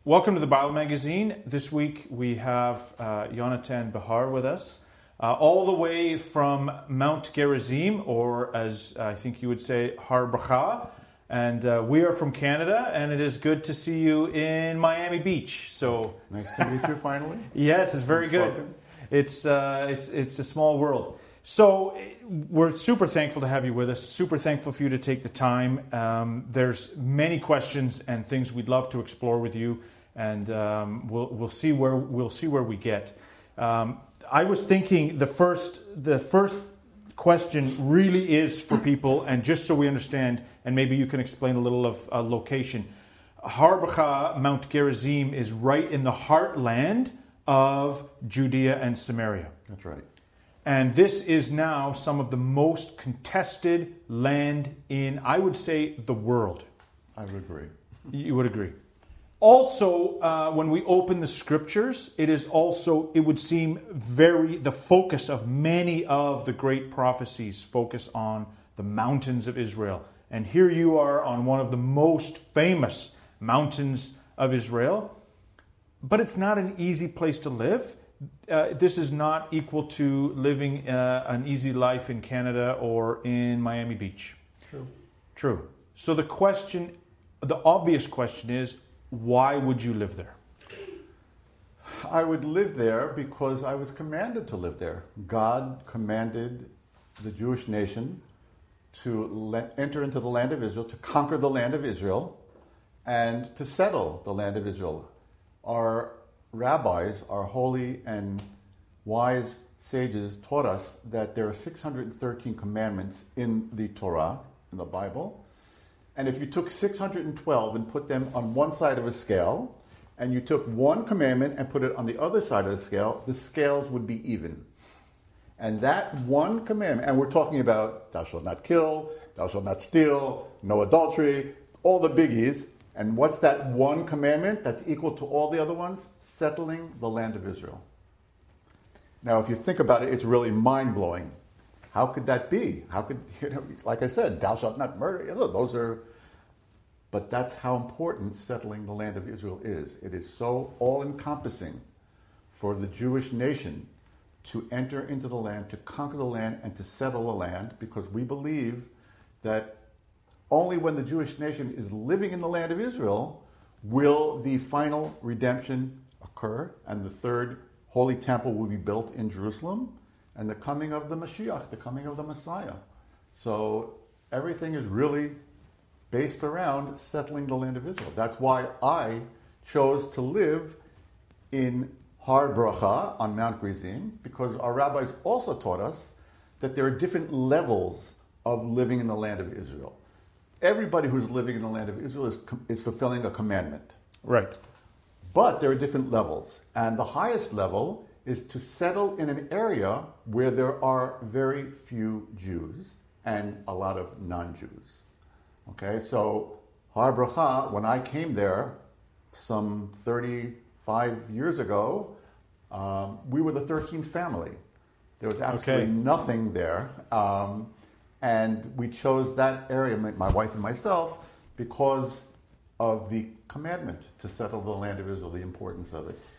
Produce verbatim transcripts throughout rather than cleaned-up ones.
Welcome to the Bible Magazine. This week we have uh, Yonatan Behar with us, uh, all the way from Mount Gerizim, or as I think you would say, Har Bracha. And uh, we are from Canada, and it is good to see you in Miami Beach. So nice to meet you finally. Yes, it's very good. It's uh, it's it's a small world. So we're super thankful to have you with us. Super thankful for you to take the time. Um, there's many questions and things we'd love to explore with you, and um, we'll we'll see where we'll see where we get. Um, I was thinking the first the first question really is for people, and just so we understand, and maybe you can explain a little of uh, location. Har Bracha, Mount Gerizim, is right in the heartland of Judea and Samaria. That's right. And this is now some of the most contested land in, I would say, the world. I would agree. You would agree. Also, uh, when we open the scriptures, it is also, it would seem very, the focus of many of the great prophecies focus on the mountains of Israel. And here you are on one of the most famous mountains of Israel. But it's not an easy place to live. Uh, this is not equal to living uh, an easy life in Canada or in Miami Beach. True. True. So the question, the obvious question is, why would you live there? I would live there because I was commanded to live there. God commanded the Jewish nation to let, enter into the land of Israel, to conquer the land of Israel, and to settle the land of Israel. Our rabbis, our holy and wise sages, taught us that there are six hundred thirteen commandments in the Torah, in the Bible. And if you took six hundred twelve and put them on one side of a scale, and you took one commandment and put it on the other side of the scale, the scales would be even. And that one commandment, and we're talking about thou shalt not kill, thou shalt not steal, no adultery, all the biggies. And what's that one commandment that's equal to all the other ones? Settling the land of Israel. Now, if you think about it, it's really mind-blowing. How could that be? How could, you know, like I said, thou shalt not murder. You know, those are, but that's how important settling the land of Israel is. It is so all-encompassing for the Jewish nation to enter into the land, to conquer the land, and to settle the land, because we believe that only when the Jewish nation is living in the land of Israel will the final redemption occur, and the third holy temple will be built in Jerusalem, and the coming of the Mashiach, the coming of the Messiah. So everything is really based around settling the land of Israel. That's why I chose to live in Har Bracha on Mount Gerizim, because our rabbis also taught us that there are different levels of living in the land of Israel. Everybody who's living in the land of Israel is, is fulfilling a commandment. Right. But there are different levels. And the highest level is to settle in an area where there are very few Jews and a lot of non-Jews. Okay, so Har Bracha, when I came there some thirty-five years ago, um, we were the thirteenth family. There was absolutely okay. nothing there. Um, And we chose that area, my wife and myself, because of the commandment to settle the land of Israel, the importance of it.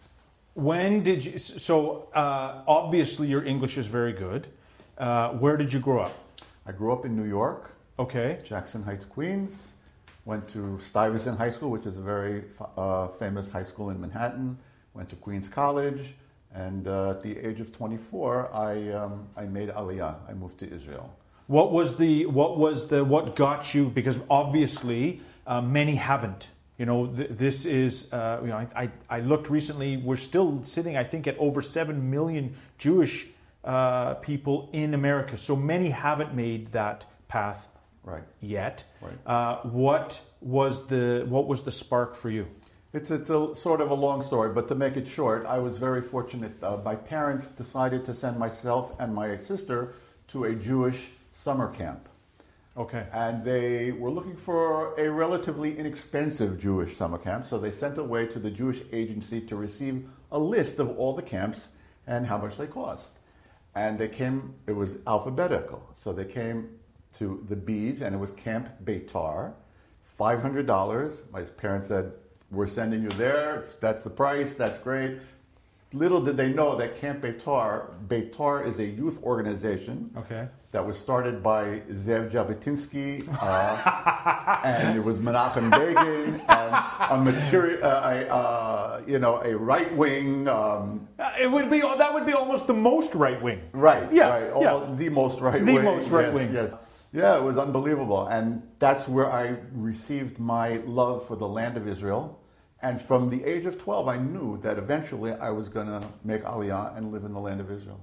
When did you, so uh, obviously your English is very good. Uh, where did you grow up? I grew up in New York. Okay. Jackson Heights, Queens. Went to Stuyvesant High School, which is a very uh, famous high school in Manhattan. Went to Queens College. And uh, at the age of twenty-four, I, um, I made Aliyah. I moved to Israel. What was the what was the what got you? Because obviously uh, many haven't. You know, th- this is uh, you know I, I I looked recently. We're still sitting, I think, at over seven million Jewish uh, people in America. So many haven't made that path right yet. Right. Uh, what was the what was the spark for you? It's it's a sort of a long story, but to make it short, I was very fortunate. Uh, my parents decided to send myself and my sister to a Jewish summer camp. Okay. And they were looking for a relatively inexpensive Jewish summer camp, so they sent away to the Jewish agency to receive a list of all the camps and how much they cost. And they came, it was alphabetical, so they came to the B's, and it was Camp Beitar, five hundred dollars. My parents said, we're sending you there. That's the price. That's great. Little did they know that Camp Beitar, Beitar is a youth organization Okay. that was started by Zev Jabotinsky, uh, and it was Menachem Begin, and a material, uh, a, uh, you know, a right wing. Um, Uh, it would be that would be almost the most right wing. right. Yeah. Right. yeah. All, the most right The wing. most right yes, wing. Yes. Yeah. It was unbelievable, and that's where I received my love for the land of Israel. And from the age of twelve, I knew that eventually I was going to make Aliyah and live in the land of Israel.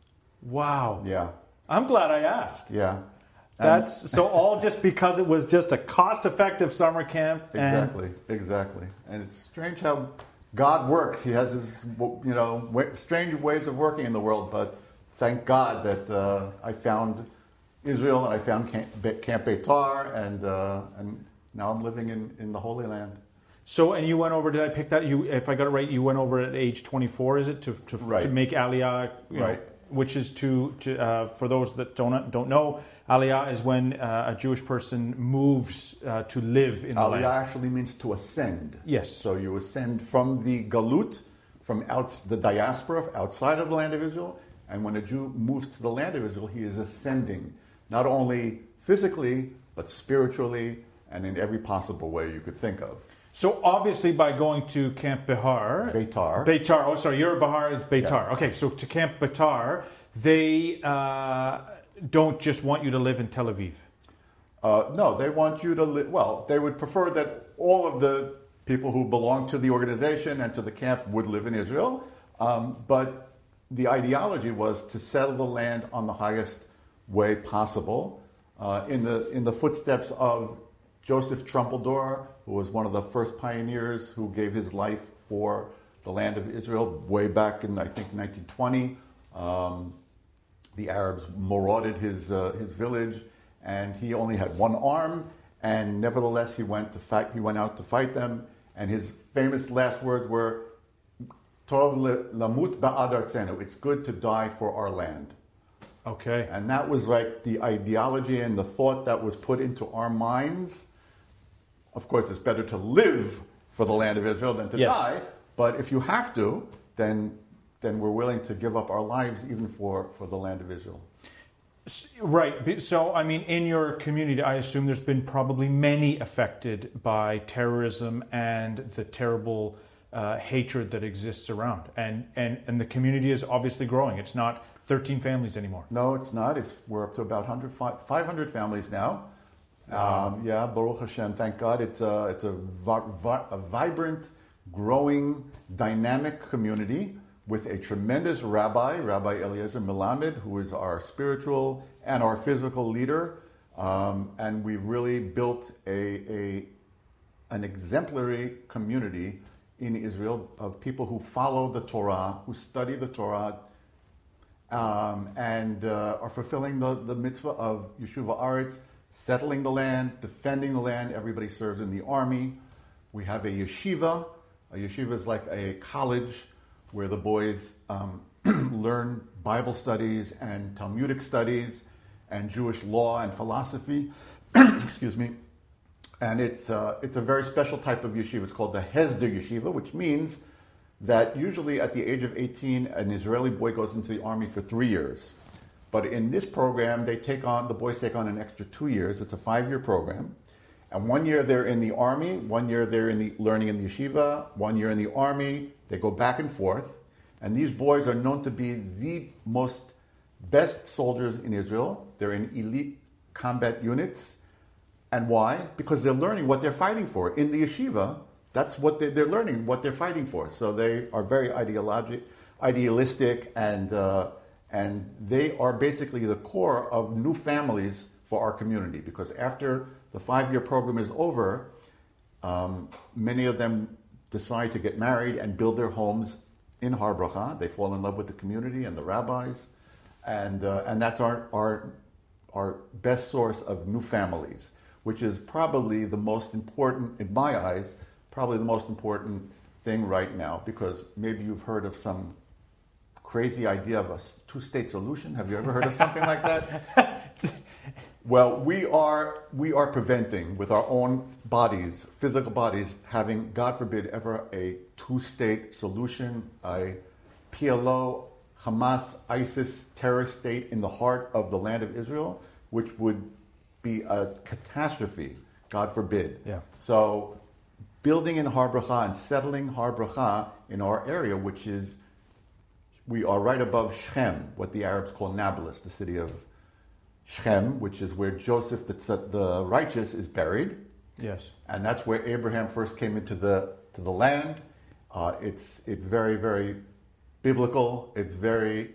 Wow. Yeah. I'm glad I asked. Yeah. And That's so all just because it was just a cost-effective summer camp. And exactly, exactly. And it's strange how God works. He has his, you know, wa- strange ways of working in the world. But thank God that uh, I found Israel and I found Camp, Be- Camp Beitar, and uh, and now I'm living in, in the Holy Land. So, and you went over. Did I pick that? You, if I got it right, you went over at age twenty-four. Is it to to, Right. to make Aliyah? You Right. know, which is to to uh, for those that don't don't know, Aliyah is when uh, a Jewish person moves uh, to live in the Aliyah land. actually means to ascend. Yes. So you ascend from the galut, from outs, the diaspora outside of the land of Israel, and when a Jew moves to the land of Israel, he is ascending, not only physically, but spiritually, and in every possible way you could think of. So obviously, by going to Camp Behar, Beitar. Beitar. Oh, sorry, you're Bahar. It's Beitar. Okay, so to Camp Beitar, they uh, don't just want you to live in Tel Aviv. Uh, no, they want you to live. Well, they would prefer that all of the people who belong to the organization and to the camp would live in Israel. Um, but the ideology was to settle the land on the highest way possible, uh, in the in the footsteps of Joseph Trumpeldor, who was one of the first pioneers who gave his life for the land of Israel way back in, I think, nineteen twenty. Um, the Arabs marauded his uh, his village, and he only had one arm, and nevertheless he went to fight. He went out to fight them, and his famous last words were, "Tov lamut ba'ad artzenu." It's good to die for our land. Okay. And that was like the ideology and the thought that was put into our minds. Of course, it's better to live for the land of Israel than to Yes. die. But if you have to, then then we're willing to give up our lives even for, for the land of Israel. Right. So, I mean, in your community, I assume there's been probably many affected by terrorism and the terrible uh, hatred that exists around. And, and, and the community is obviously growing. It's not thirteen families anymore. No, it's not. It's, we're up to about one hundred, five hundred families now. Um, yeah, Baruch Hashem, thank God. It's a, it's a, vi- vi- a vibrant, growing, dynamic community with a tremendous rabbi, Rabbi Eliezer Melamed, who is our spiritual and our physical leader. Um, and we've really built a, a, an exemplary community in Israel of people who follow the Torah, who study the Torah, um, and uh, are fulfilling the, the mitzvah of Yeshuva Aretz, settling the land, defending the land. Everybody serves in the army. We have a yeshiva. A yeshiva is like a college where the boys um, learn Bible studies and Talmudic studies and Jewish law and philosophy. Excuse me. And it's, uh, it's a very special type of yeshiva. It's called the Hesder Yeshiva, which means that usually at the age of eighteen, an Israeli boy goes into the army for three years. But in this program, they take on, the boys take on an extra two years. It's a five-year program. And one year they're in the army, one year they're in the, learning in the yeshiva, one year in the army. They go back and forth. And these boys are known to be the most best soldiers in Israel. They're in elite combat units. And why? Because they're learning what they're fighting for. In the yeshiva, that's what they're, they're learning, what they're fighting for. So they are very ideologic, idealistic, and uh, and they are basically the core of new families for our community. Because after the five-year program is over, um, many of them decide to get married and build their homes in Har Bracha. They fall in love with the community and the rabbis, and uh, and that's our our our best source of new families, which is probably the most important, in my eyes, probably the most important thing right now, because maybe you've heard of some crazy idea of a two-state solution. Have you ever heard of something like that? Well, we are we are preventing with our own bodies, physical bodies, having, God forbid, ever a two-state solution, a P L O, Hamas, ISIS terrorist state in the heart of the land of Israel, which would be a catastrophe, God forbid. Yeah. So building in Har Bracha and settling Har Bracha in our area, which is, we are right above Shechem, what the Arabs call Nablus, the city of Shechem, which is where Joseph the, the righteous is buried. Yes. And that's where Abraham first came into the to the land. Uh, it's it's very, very biblical. It's very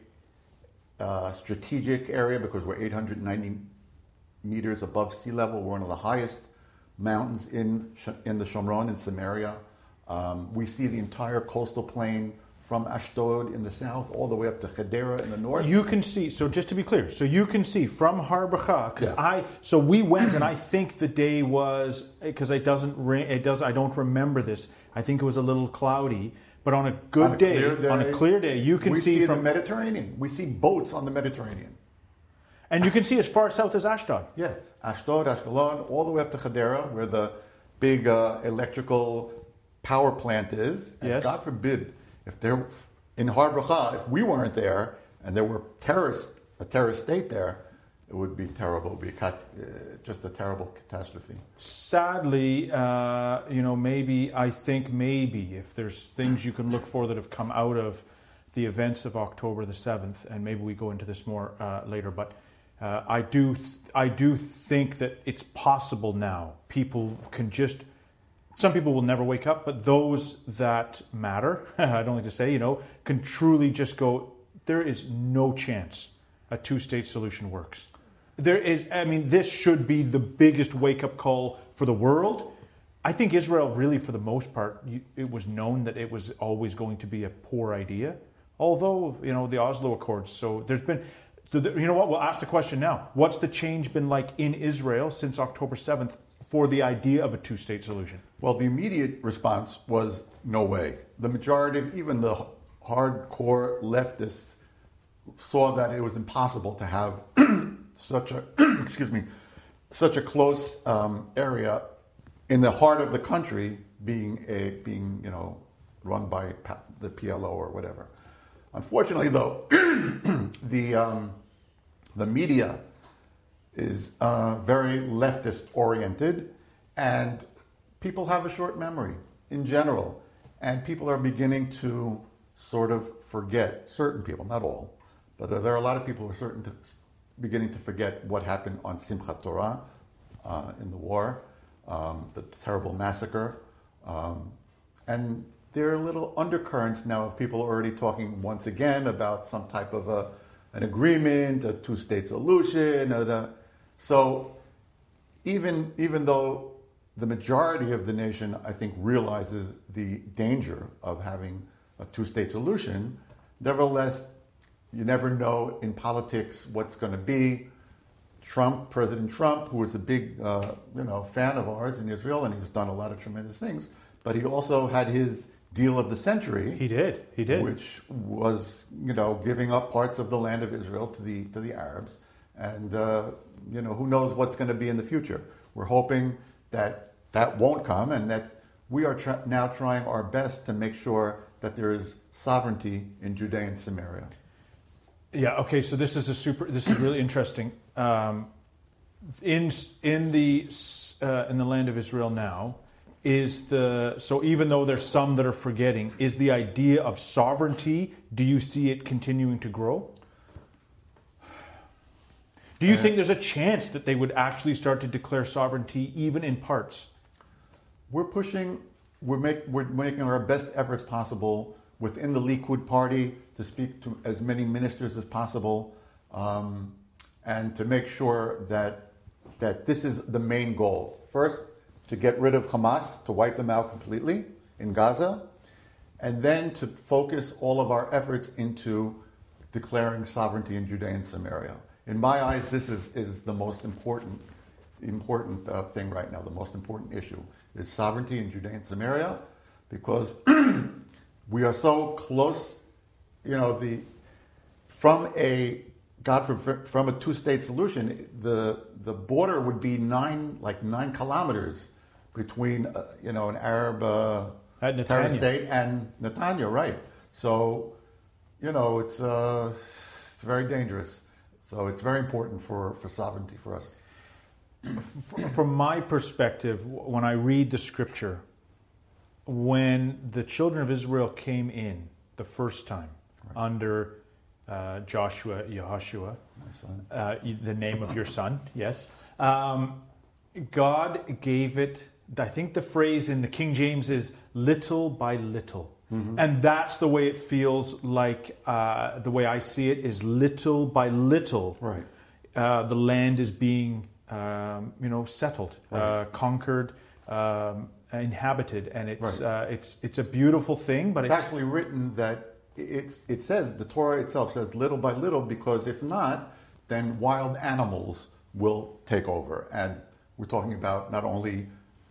uh, strategic area because we're eight hundred ninety meters above sea level. We're one of the highest mountains in in the Shomron in Samaria. Um, we see the entire coastal plain from Ashdod in the south all the way up to Hedera in the north. You can see, so just to be clear, so you can see from Har Bracha, because Yes. I, so we went and I think the day was, because it doesn't rain, it does, I don't remember this, I think it was a little cloudy, but on a good On a day, clear day, on a clear day, you can we see, see from, the Mediterranean. We see boats on the Mediterranean. and you can see as far south as Ashdod. Yes, Ashdod, Ashkelon, all the way up to Hedera, where the big uh, electrical power plant is. And Yes. God forbid, if there in Har Bracha, if we weren't there and there were terrorist a terrorist state there, it would be terrible. It would be cat, uh, just a terrible catastrophe. Sadly, uh, you know, maybe, I think maybe, if there's things you can look for that have come out of the events of October the seventh, and maybe we go into this more uh, later, but uh, I do th- I do think that it's possible now. People can just, some people will never wake up, but those that matter, I don't like to say, you know, can truly just go, there is no chance a two-state solution works. There is, I mean, this should be the biggest wake-up call for the world. I think Israel really, for the most part, you- it was known that it was always going to be a poor idea. Although, you know, the Oslo Accords, so there's been, so the, you know what, we'll ask the question now. What's the change been like in Israel since October seventh for the idea of a two-state solution? Well, the immediate response was no way. The majority of even the hardcore leftists saw that it was impossible to have such a excuse me such a close um, area in the heart of the country being a being you know run by pa- the P L O or whatever. Unfortunately, though, the um, the media is uh, very leftist oriented, and people have a short memory in general, and people are beginning to sort of forget, certain people, not all, but there are a lot of people who are certain to, beginning to forget what happened on Simchat Torah uh, in the war, um, the terrible massacre, um, and there are little undercurrents now of people already talking once again about some type of a, an agreement, a two-state solution, or the, so even even though the majority of the nation, I think, realizes the danger of having a two-state solution, nevertheless, you never know in politics what's going to be. Trump, President Trump, who was a big, uh, you know, fan of ours in Israel, and he's done a lot of tremendous things, but he also had his deal of the century. He did. He did. Which was, you know, giving up parts of the land of Israel to the to the Arabs, and uh, you know, who knows what's going to be in the future. We're hoping that that won't come, and that we are tra- now trying our best to make sure that there is sovereignty in Judea and Samaria. Yeah. Okay. So this is a super. This is really interesting. Um, in in the uh, in the land of Israel now, is the so even though there's some that are forgetting, is the idea of sovereignty? Do you see it continuing to grow? Do you Uh, think there's a chance that they would actually start to declare sovereignty, even in parts? We're pushing. We're make we're making our best efforts possible within the Likud party to speak to as many ministers as possible, um, and to make sure that that this is the main goal. First, to get rid of Hamas, to wipe them out completely in Gaza, and then to focus all of our efforts into declaring sovereignty in Judea and Samaria. In my eyes, this is, is the most important important uh, thing right now. The most important issue is sovereignty in Judea and Samaria, because we are so close. You know, the from a God from from a two-state solution, the the border would be nine like nine kilometers between uh, you know an Arab uh, At terror Netanya. state and Netanya, right? So you know it's uh, it's very dangerous. So it's very important for, for sovereignty for us. From my perspective, when I read the scripture, when the children of Israel came in the first time right. under uh, Joshua, Yehoshua, my son, uh, the name of your son, yes, um, God gave it. I think the phrase in the King James is little by little. Mm-hmm. And that's the way it feels like, uh, the way I see it is little by little. Right. Uh, the land is being, um, you know, settled, right. uh, conquered, um, inhabited, and it's right. uh, it's it's a beautiful thing. But it's, it's actually written that it it says the Torah itself says little by little, because if not, then wild animals will take over, and we're talking about not only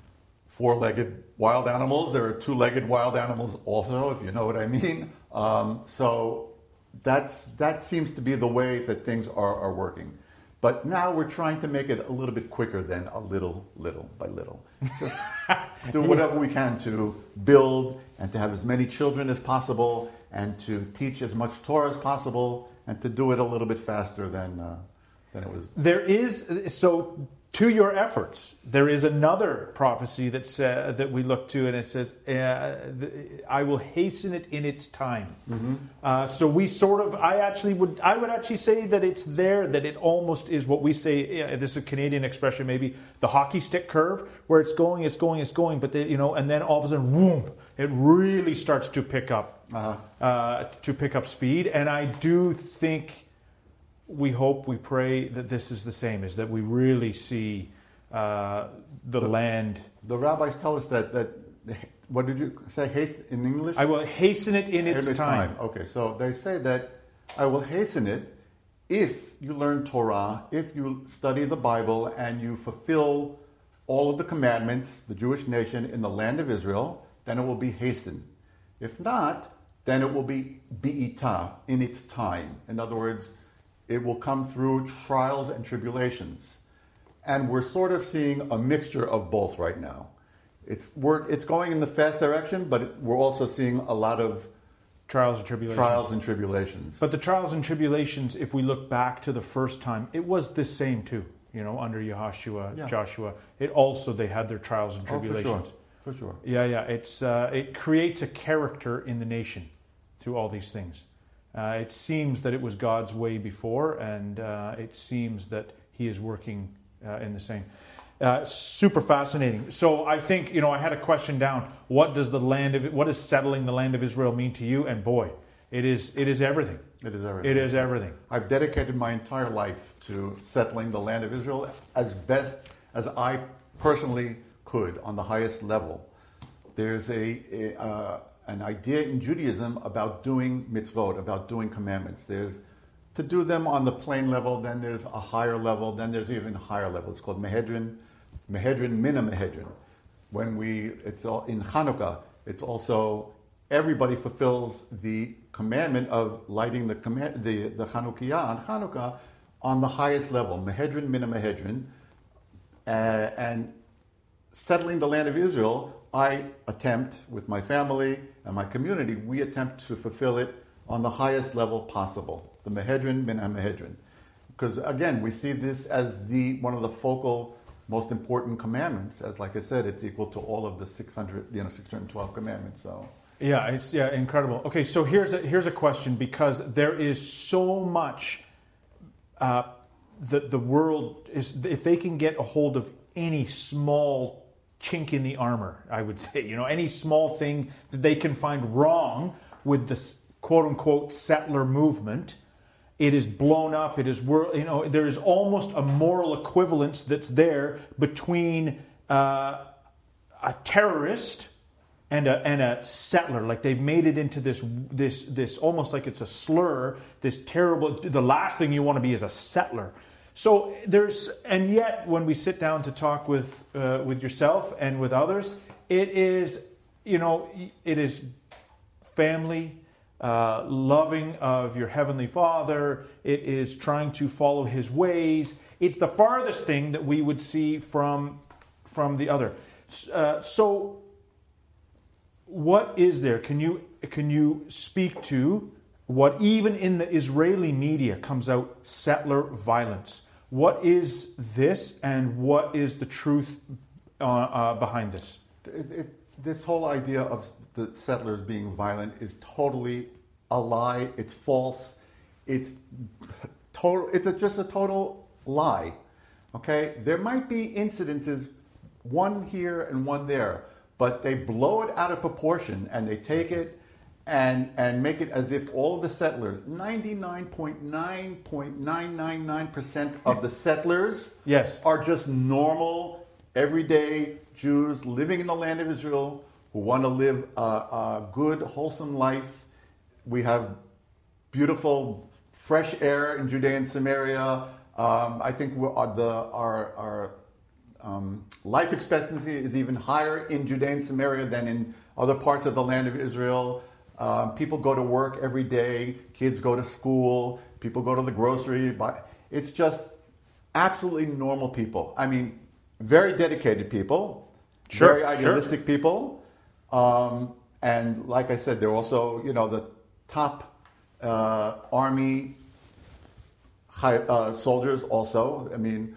four-legged wild animals. There are two-legged wild animals also, if you know what I mean. Um, so that's that seems to be the way that things are, are working. But now we're trying to make it a little bit quicker than a little, little by little. Just do whatever we can to build and to have as many children as possible and to teach as much Torah as possible and to do it a little bit faster than uh, than it was. There is so. To your efforts, there is another prophecy that's, uh, that we look to, and it says, uh, "I will hasten it in its time." Mm-hmm. Uh, so we sort of, I actually would, I would actually say that it's there. That it almost is what we say. Yeah, this is a Canadian expression, maybe the hockey stick curve, where it's going, it's going, it's going, but they, you know, and then all of a sudden, whoom, it really starts to pick up, uh-huh. uh, to pick up speed. And I do think. We hope, we pray that this is the same, is that we really see uh, the, the land. The rabbis tell us that, that, what did you say, haste in English? I will hasten it in its, in its time. time. Okay, so they say that I will hasten it if you learn Torah, if you study the Bible, and you fulfill all of the commandments, the Jewish nation in the land of Israel, then it will be hastened. If not, then it will be bi'ita, in its time. In other words, it will come through trials and tribulations. And we're sort of seeing a mixture of both right now. It's we're, it's going in the fast direction, but it, we're also seeing a lot of trials and tribulations. Trials and tribulations. But the trials and tribulations, if we look back to the first time, it was the same too. You know, under Yehoshua, yeah. Joshua, it also, they had their trials and tribulations. Oh, for sure. For sure. Yeah, yeah. It's uh, it creates a character in the nation through all these things. Uh, it seems that it was God's way before, and uh, it seems that He is working uh, in the same. Uh, super fascinating. So I think, you know, I had a question down. What does the land of what does settling the land of Israel mean to you? And boy, it is it is everything. It is everything. It is everything. I've dedicated my entire life to settling the land of Israel as best as I personally could on the highest level. There's a, a uh, an idea in Judaism about doing mitzvot, about doing commandments. There's to do them on the plain level, then there's a higher level, then there's even a higher level. It's called Mehedrin, Mehedrin Mina Mehedrin. When we, it's all, in Hanukkah, it's also, everybody fulfills the commandment of lighting the, the, the Chanukiah on Hanukkah on the highest level, Mehedrin Mina Mehedrin, uh, and settling the land of Israel, I attempt, with my family and my community, we attempt to fulfill it on the highest level possible, the Mehedrin Min HaMehedrin. Because again, we see this as the one of the focal, most important commandments. As like I said, it's equal to all of the six hundred, you know, six hundred twelve commandments. So yeah, it's yeah incredible. Okay, so here's a here's a question, because there is so much. Uh, the the world is, if they can get a hold of any small chink in the armor, I would say, you know, any small thing that they can find wrong with the quote-unquote settler movement, it is blown up. It is, you know, there is almost a moral equivalence that's there between uh, a terrorist and a and a settler. Like they've made it into this this this almost like it's a slur. This terrible. The last thing you want to be is a settler. So there's, and yet when we sit down to talk with uh, with yourself and with others, it is, you know, it is family. uh, loving of your Heavenly Father. It is trying to follow His ways. It's the farthest thing that we would see from, from the other. Uh, so, what is there? Can you, can you speak to what even in the Israeli media comes out settler violence? What is this, and what is the truth uh, uh, behind this? It, it, this whole idea of the settlers being violent is totally a lie. It's false. It's total. It's a, just a total lie. Okay, there might be incidences, one here and one there, but they blow it out of proportion and they take it and and make it as if all of the settlers, ninety-nine point nine nine nine nine percent of the settlers, yes, are just normal, everyday Jews living in the land of Israel who want to live a, a good, wholesome life. We have beautiful, fresh air in Judea and Samaria. Um, I think we're, uh, the, our, our um, life expectancy is even higher in Judea and Samaria than in other parts of the land of Israel. Um, people go to work every day. Kids go to school. People go to the grocery. Buy. It's just absolutely normal people. I mean, very dedicated people, sure, very idealistic sure. people. Um, and like I said, they're also, you know, the top uh, army high, uh, soldiers also. I mean,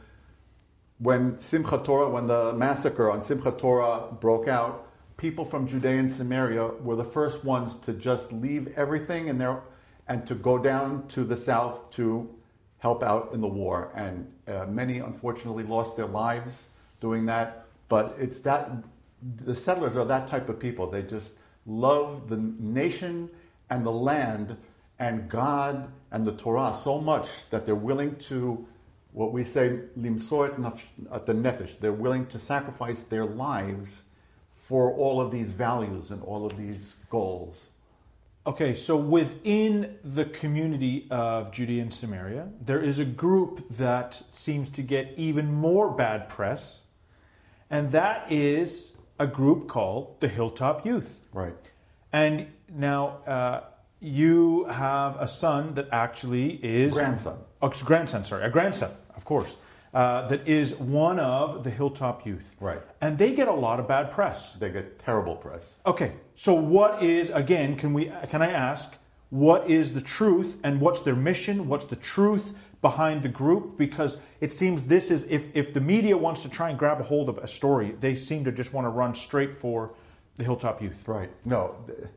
when Simchat Torah, when the massacre on Simchat Torah broke out, people from Judea and Samaria were the first ones to just leave everything in there and to go down to the south to help out in the war. And uh, many, unfortunately, lost their lives doing that. But it's that, the settlers are that type of people. They just love the nation and the land and God and the Torah so much that they're willing to, what we say, limsor at the nefesh. They're willing to sacrifice their lives for all of these values and all of these goals. Okay, so within the community of Judea and Samaria, there is a group that seems to get even more bad press, and that is a group called the Hilltop Youth. Right. And now uh, you have a son that actually is... Grandson. Oh, grandson, sorry. A grandson, of course. Uh, that is one of the Hilltop Youth. Right. And they get a lot of bad press. They get terrible press. Okay, so what is, again, can we? Can I ask, what is the truth and what's their mission? What's the truth behind the group? Because it seems this is, if, if the media wants to try and grab a hold of a story, they seem to just want to run straight for the Hilltop Youth. Right. No.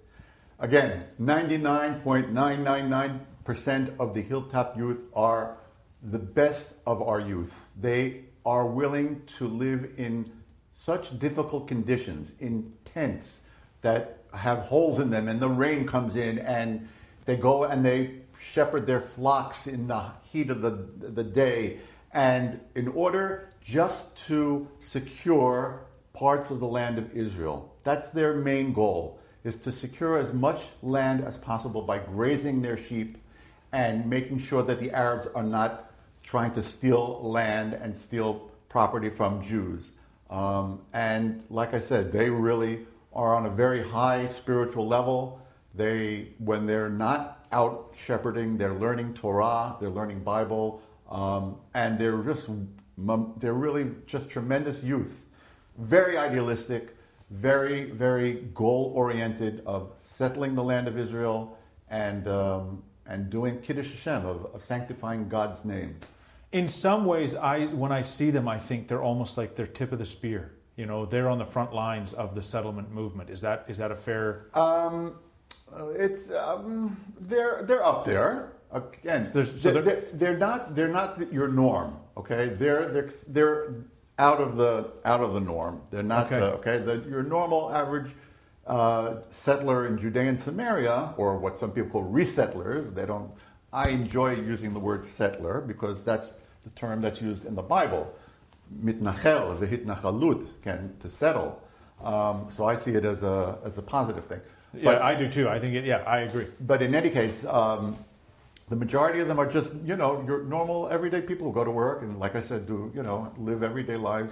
Again, ninety-nine point nine nine nine percent of the Hilltop Youth are the best of our youth. They are willing to live in such difficult conditions, in tents that have holes in them and the rain comes in, and they go and they shepherd their flocks in the heat of the, the day, and in order just to secure parts of the land of Israel. That's their main goal, is to secure as much land as possible by grazing their sheep and making sure that the Arabs are not trying to steal land and steal property from Jews. Um, and like I said, they really are on a very high spiritual level. They, when they're not out shepherding, they're learning Torah, they're learning Bible, um, and they're just, they're really just tremendous youth. Very idealistic, very, very goal-oriented of settling the land of Israel and um, and doing Kiddush Hashem, of, of sanctifying God's name. In some ways, I when I see them, I think they're almost like they're tip of the spear. You know, they're on the front lines of the settlement movement. Is that is that a fair? Um, it's um, they're they're up there. Again, so they're, they're, they're not they're not your norm. Okay, they're they're they're out of the out of the norm. They're not okay. Uh, okay. The, your normal average uh, settler in Judea and Samaria, or what some people call resettlers. They don't. I enjoy using the word settler because that's the term that's used in the Bible. Mitnachel, v'hitnachalut, can to settle. Um, so I see it as a as a positive thing. Yeah, but, I do too. I think it. Yeah, I agree. But in any case, um, the majority of them are just you know your normal everyday people who go to work and, like I said, do you know live everyday lives.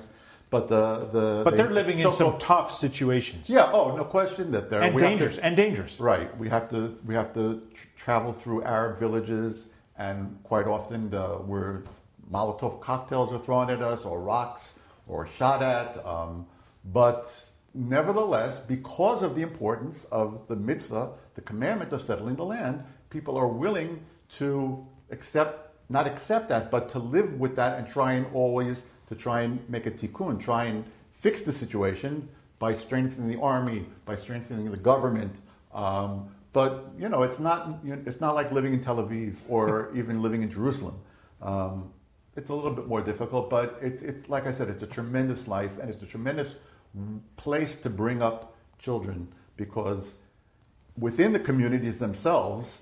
But the the but they, they're living in so, some tough situations. Yeah. Oh, no question that they're and we have dangerous to- and dangerous. Right. We have to we have to tr- travel through Arab villages, and quite often uh, we're Molotov cocktails are thrown at us, or rocks, or shot at. Um, but nevertheless, because of the importance of the mitzvah, the commandment of settling the land, people are willing to accept, not accept that, but to live with that and try and always to try and make a tikkun, try and fix the situation by strengthening the army, by strengthening the government. Um, but you know, it's not you know, it's not like living in Tel Aviv or even living in Jerusalem. Um, it's a little bit more difficult, but it's it's like I said, it's a tremendous life, and it's a tremendous place to bring up children, because within the communities themselves,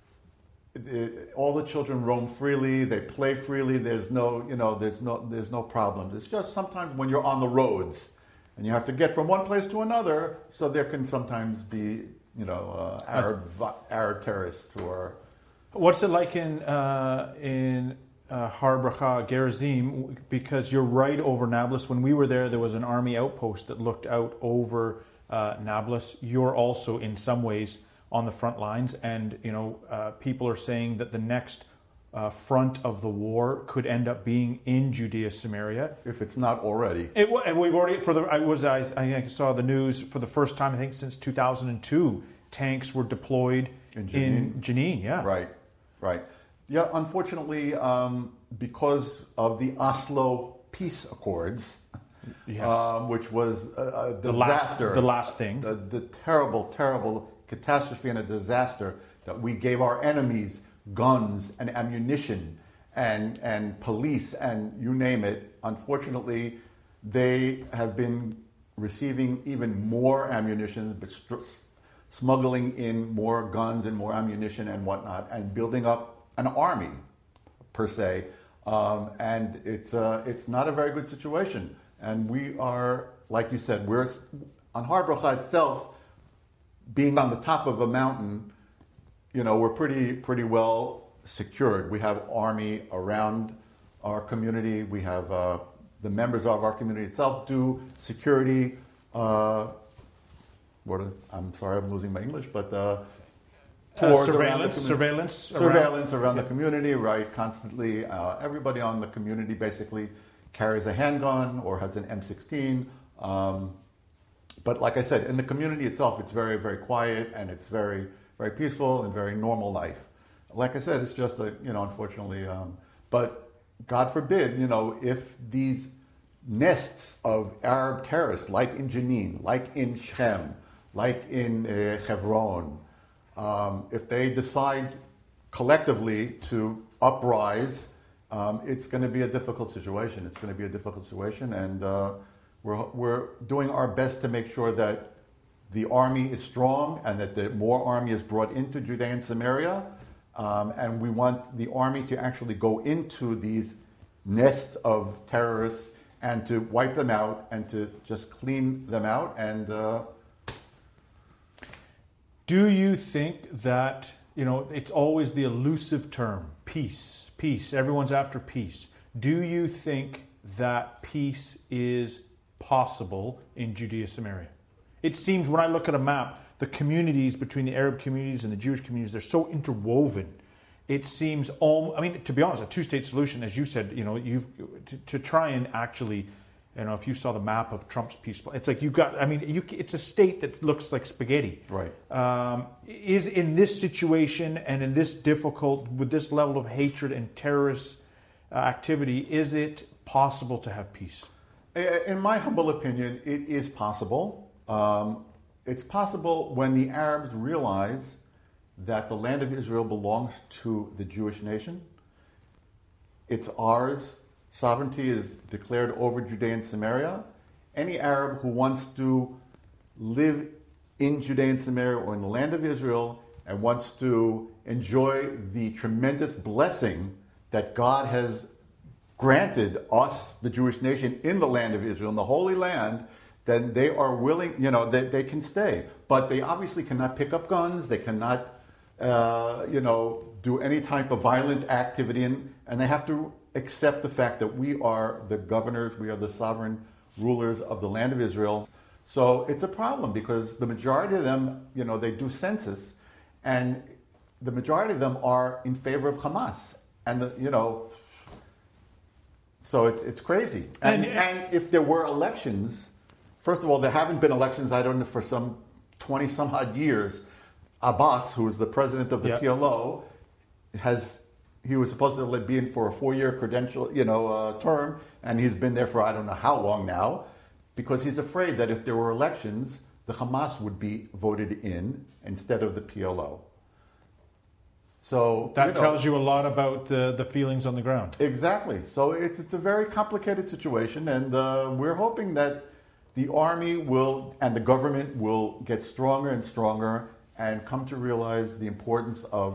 it, it, all the children roam freely, they play freely. There's no, you know, there's no, there's no problems. It's just sometimes when you're on the roads and you have to get from one place to another, so there can sometimes be, you know, uh, Arab Arab terrorists who are. What's it like in uh, in uh, Har Bracha, Gerizim? Because you're right over Nablus. When we were there, there was an army outpost that looked out over uh, Nablus. You're also in some ways on the front lines, and you know, uh, people are saying that the next uh, front of the war could end up being in Judea, Samaria, if it's not already. It, and we've already for the I was I, I saw the news for the first time I think since two thousand two. Tanks were deployed in Jenin. in Jenin. Yeah, right, right. Yeah, unfortunately, um, because of the Oslo peace accords, yeah. um, which was a, a disaster. The last, the last thing. The, the terrible, terrible catastrophe and a disaster that we gave our enemies guns and ammunition and, and police and you name it. Unfortunately, they have been receiving even more ammunition, but str- smuggling in more guns and more ammunition and whatnot, and building up an army, per se. Um, and it's uh, it's not a very good situation. And we are, like you said, we're on Har Bracha itself, being on the top of a mountain, you know, we're pretty pretty well secured. We have army around our community. We have uh, the members of our community itself do security. Uh, what are, I'm sorry, I'm losing my English, but uh, uh, surveillance, surveillance, surveillance around, around yeah. the community, right? Constantly, uh, everybody on the community basically carries a handgun or has an M sixteen. Um, but like I said, in the community itself, it's very, very quiet and it's very, very peaceful and very normal life. Like I said, it's just a, you know, unfortunately, um, but God forbid, you know, if these nests of Arab terrorists, like in Jenin, like in Shem, like in uh, Hebron, um, if they decide collectively to uprise, um, it's going to be a difficult situation. It's going to be a difficult situation, and uh, we're we're doing our best to make sure that the army is strong and that the more army is brought into Judea and Samaria, um, and we want the army to actually go into these nests of terrorists and to wipe them out and to just clean them out. And uh, do you think that, you know, it's always the elusive term, peace, peace, everyone's after peace. Do you think that peace is possible in Judea, Samaria? It seems when I look at a map, the communities between the Arab communities and the Jewish communities, they're so interwoven. It seems, all, I mean, to be honest, a two-state solution, as you said, you know, you've to, to try and actually, you know, if you saw the map of Trump's peace, it's like you've got, I mean, you, it's a state that looks like spaghetti. Right. Um, is in this situation and in this difficult, with this level of hatred and terrorist uh, activity, is it possible to have peace? In my humble opinion, it is possible. Um, it's possible when the Arabs realize that the land of Israel belongs to the Jewish nation. It's ours. Sovereignty is declared over Judea and Samaria. Any Arab who wants to live in Judea and Samaria or in the land of Israel and wants to enjoy the tremendous blessing that God has granted us, the Jewish nation, in the land of Israel, in the Holy Land, then they are willing, you know, they, they can stay. But they obviously cannot pick up guns. They cannot, uh, you know, do any type of violent activity. And, and they have to accept the fact that we are the governors, we are the sovereign rulers of the land of Israel. So it's a problem because the majority of them, you know, they do census, and the majority of them are in favor of Hamas. And, the, you know, so it's it's crazy. And, and, and if there were elections, first of all, there haven't been elections, I don't know, for some twenty some odd years. Abbas, who is the president of the yep. P L O, has he was supposed to be in for a four-year credential, you know, uh, term, and he's been there for I don't know how long now, because he's afraid that if there were elections, the Hamas would be voted in instead of the P L O. So that you know, tells you a lot about the, the feelings on the ground. Exactly. So it's it's a very complicated situation, and uh, we're hoping that the army will and the government will get stronger and stronger and come to realize the importance of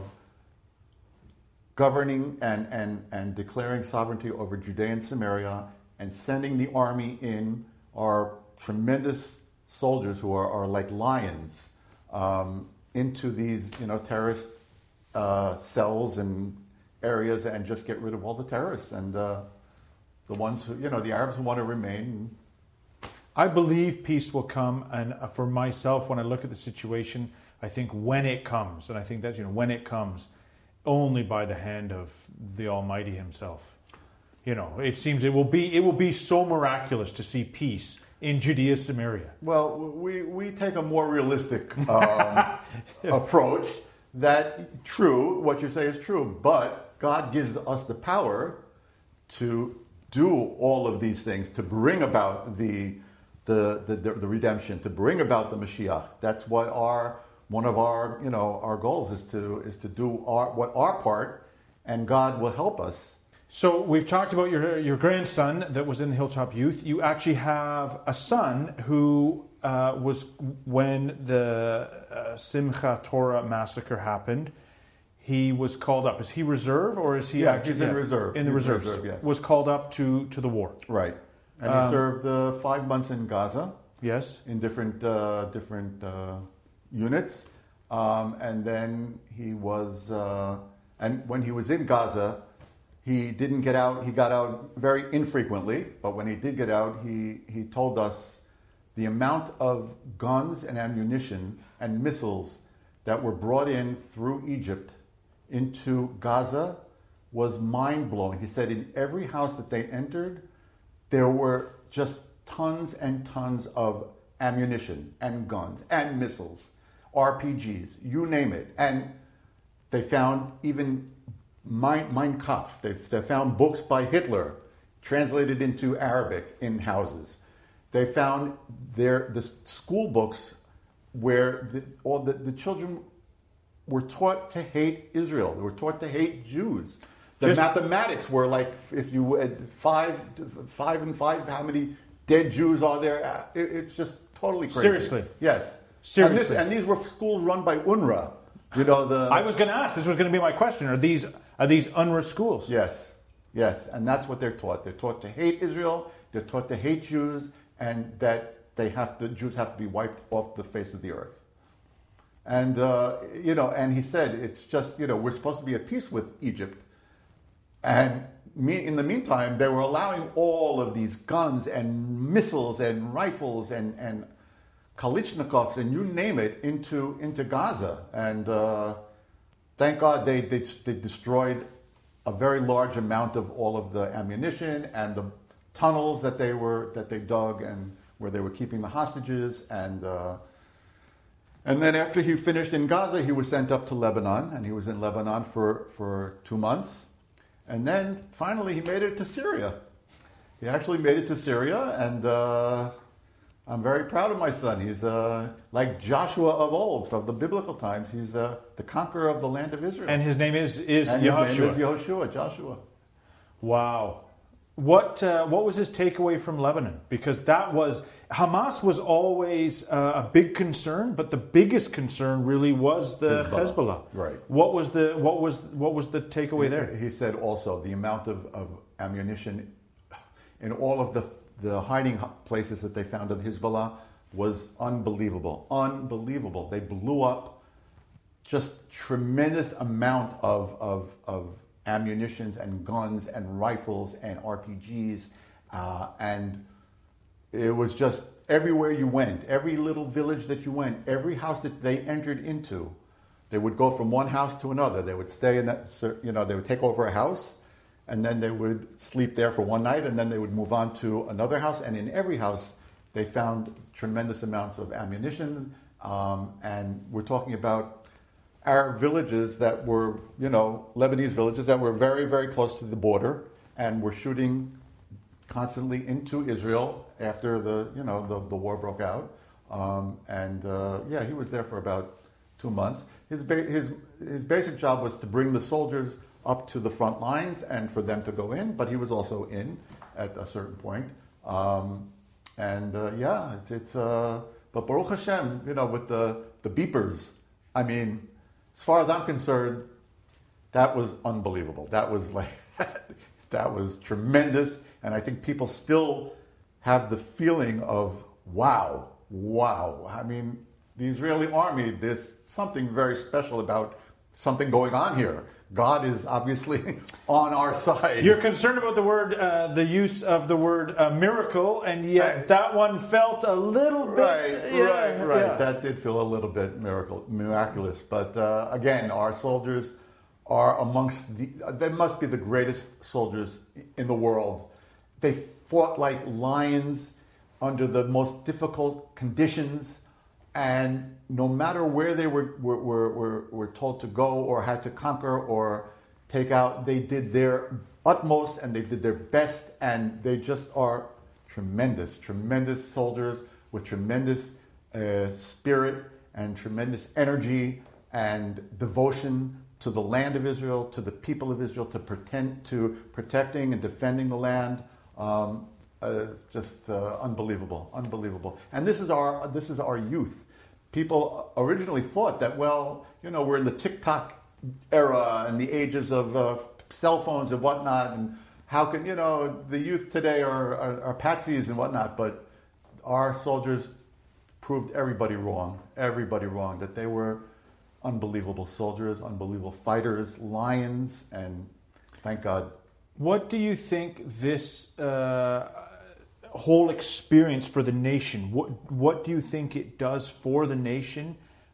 governing and, and, and declaring sovereignty over Judea and Samaria, and sending the army in our tremendous soldiers who are, are like lions um, into these, you know, terrorist uh, cells and areas, and just get rid of all the terrorists and uh, the ones who, you know, the Arabs who want to remain. I believe peace will come, and for myself, when I look at the situation, I think when it comes, and I think that, you know, when it comes, only by the hand of the Almighty Himself. You know, it seems it will be it will be so miraculous to see peace in Judea, Samaria. Well, we we take a more realistic um, approach. That true, what you say is true, but God gives us the power to do all of these things, to bring about the the the, the redemption, to bring about the Mashiach. That's what our one of our, you know, our goals is to is to do our, what our part, and God will help us. So we've talked about your your grandson that was in the Hilltop Youth. You actually have a son who uh, was when the uh, Simchat Torah massacre happened. He was called up. Is he reserve or is he? Yeah, actually, he's in yeah, reserve. In the he's reserves. reserve, yes. Was called up to to the war. Right, and he um, served uh, five months in Gaza. Yes, in different uh, different. Uh, units, um, and then he was, uh, and when he was in Gaza, he didn't get out. He got out very infrequently, but when he did get out, he he told us the amount of guns and ammunition and missiles that were brought in through Egypt into Gaza was mind-blowing. He said in every house that they entered, there were just tons and tons of ammunition and guns and missiles, R P Gs, you name it. And they found even Mein, Mein Kampf. They, they found books by Hitler translated into Arabic in houses. They found their the school books where the, all the, the children were taught to hate Israel. They were taught to hate Jews. The Just, mathematics were like, if you had five, five and five, how many dead Jews are there? It, it's just totally crazy. Seriously? Yes. Seriously. And, this, and these were schools run by UNRWA. You know the. I was going to ask. This was going to be my question. Are these are these UNRWA schools? Yes, yes, and that's what they're taught. They're taught to hate Israel. They're taught to hate Jews, and that they have to Jews have to be wiped off the face of the earth. And uh, you know, and he said it's just you know we're supposed to be at peace with Egypt, and me, in the meantime they were allowing all of these guns and missiles and rifles and and Kalashnikovs and you name it into into Gaza, and uh, thank God they, they they destroyed a very large amount of all of the ammunition and the tunnels that they were that they dug and where they were keeping the hostages, and uh, and then after he finished in Gaza, he was sent up to Lebanon, and he was in Lebanon for for two months, and then finally he made it to Syria. He actually made it to Syria, and. Uh, I'm very proud of my son. He's uh, like Joshua of old, from the biblical times. He's uh, the conqueror of the land of Israel. And his name is is and Yehoshua. His name is Yehoshua, Joshua. Wow. What uh, what was his takeaway from Lebanon? Because that was Hamas was always uh, a big concern, but the biggest concern really was the Hezbollah. Hezbollah. Right. What was the what was what was the takeaway he, there? He said also the amount of, of ammunition in all of the the hiding places that they found of Hezbollah was unbelievable. Unbelievable. They blew up just tremendous amount of of, of ammunitions and guns and rifles and R P Gs, uh, and it was just everywhere you went, every little village that you went, every house that they entered into, they would go from one house to another. They would stay in that, you know, they would take over a house, and then they would sleep there for one night, and then they would move on to another house. And in every house, they found tremendous amounts of ammunition. Um, and we're talking about Arab villages that were, you know, Lebanese villages that were very, very close to the border, and were shooting constantly into Israel after the, you know, the, the war broke out. Um, and uh, yeah, he was there for about two months. His, ba- his, his basic job was to bring the soldiers up to the front lines and for them to go in, but he was also in at a certain point. Um, and uh, yeah, it's, it's uh, but Baruch Hashem, you know, with the, the beepers, I mean, as far as I'm concerned, that was unbelievable. That was like, that was tremendous. And I think people still have the feeling of, wow, wow. I mean, the Israeli army, there's something very special about something going on here. God is obviously on our side. You're concerned about the word, uh, the use of the word uh, miracle, and yet Right. that one felt a little bit... Right, yeah, right, right. yeah. That did feel a little bit miracle, miraculous. But uh, again, our soldiers are amongst the, they must be the greatest soldiers in the world. They fought like lions under the most difficult conditions, and no matter where they were, were, were, were, were told to go or had to conquer or take out, they did their utmost and they did their best, and they just are tremendous, tremendous soldiers with tremendous uh, spirit and tremendous energy and devotion to the land of Israel, to the people of Israel, to pretend to protecting and defending the land. Um, uh, just uh, unbelievable, unbelievable. And this is our this is our youth. People originally thought that, well, you know, we're in the TikTok era and the ages of uh, cell phones and whatnot, and how can, you know, the youth today are, are, are patsies and whatnot. But our soldiers proved everybody wrong, everybody wrong, that they were unbelievable soldiers, unbelievable fighters, lions, and thank God. What do you think this uh, whole experience for the nation, what, what do you think it does for the nation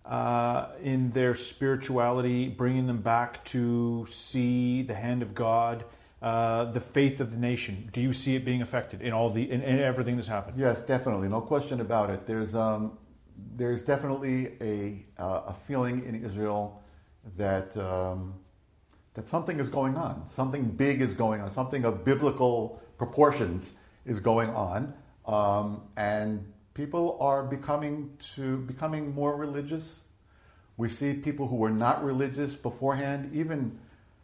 uh, in their spirituality, bringing them back to see the hand of God, uh, the faith of the nation? Do you see it being affected in all the in, in everything that's happened? Yes, definitely, no question about it. There's um, there's definitely a uh, a feeling in Israel that um, that something is going on, something big is going on, something of biblical proportions is going on, um, and people are becoming to becoming more religious. We see people who were not religious beforehand, even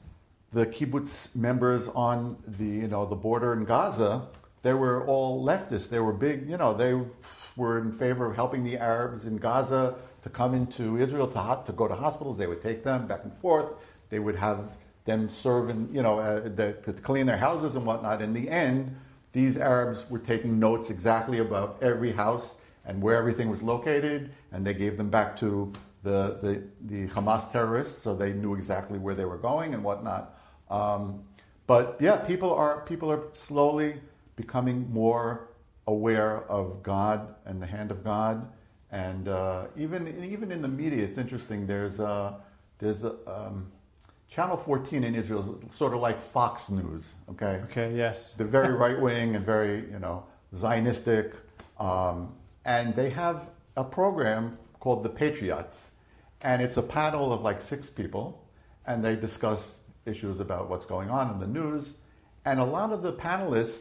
the kibbutz members on the you know the border in Gaza. They were all leftists. They were big, you know, they were in favor of helping the Arabs in Gaza to come into Israel to ho- to go to hospitals. They would take them back and forth. They would have them serve in, you know, uh, the, to clean their houses and whatnot. In the end, these Arabs were taking notes exactly about every house and where everything was located, and they gave them back to the, the, the Hamas terrorists, so they knew exactly where they were going and whatnot. Um, but yeah, people are people are slowly becoming more aware of God and the hand of God, and uh, even even in the media, it's interesting. There's uh, there's the um, Channel fourteen in Israel is sort of like Fox News. Okay. Okay. Yes. They're very right wing and very you know Zionistic, um, and they have a program called The Patriots, and it's a panel of like six people, and they discuss issues about what's going on in the news, and a lot of the panelists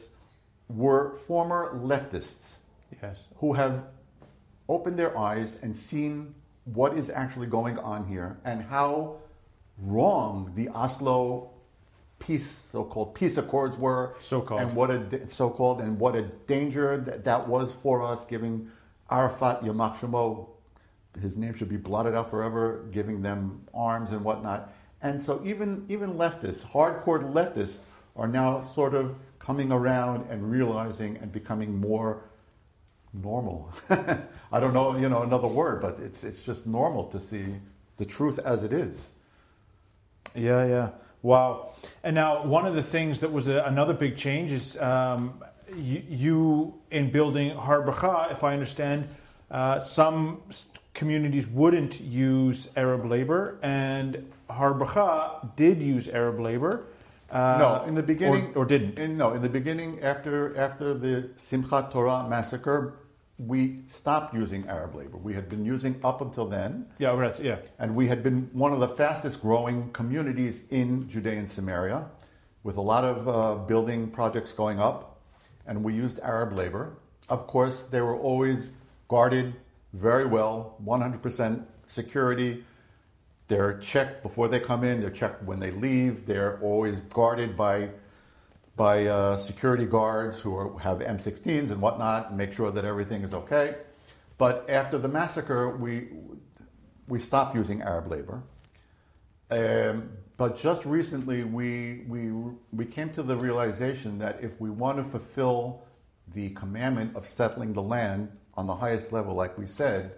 were former leftists. Yes. Who have opened their eyes and seen what is actually going on here and how wrong the Oslo peace, so-called peace accords were, So-called. and what a so-called and what a danger that, that was for us, giving Arafat Yamach Shemo, his name should be blotted out forever, giving them arms and whatnot. And so even even leftists, hardcore leftists, are now sort of coming around and realizing and becoming more normal. I don't know, you know, another word, but it's it's just normal to see the truth as it is. Yeah, yeah. Wow. And now one of the things that was a, another big change is um, you, you in building Har Bracha, if I understand, uh, some communities wouldn't use Arab labor, and Har Bracha did use Arab labor. Uh, no, in the beginning, or, or didn't. In, no, in the beginning, after after the Simchat Torah massacre, we stopped using Arab labor. We had been using up until then. Yeah, right. Yeah, and we had been one of the fastest growing communities in Judea and Samaria, with a lot of uh, building projects going up, and we used Arab labor. Of course, they were always guarded very well, one hundred percent security. They're checked before they come in. They're checked when they leave. They're always guarded by by uh, security guards who are, have M sixteens and whatnot, and make sure that everything is okay. But after the massacre, we we stopped using Arab labor. Um, but just recently, we we we came to the realization that if we want to fulfill the commandment of settling the land on the highest level, like we said,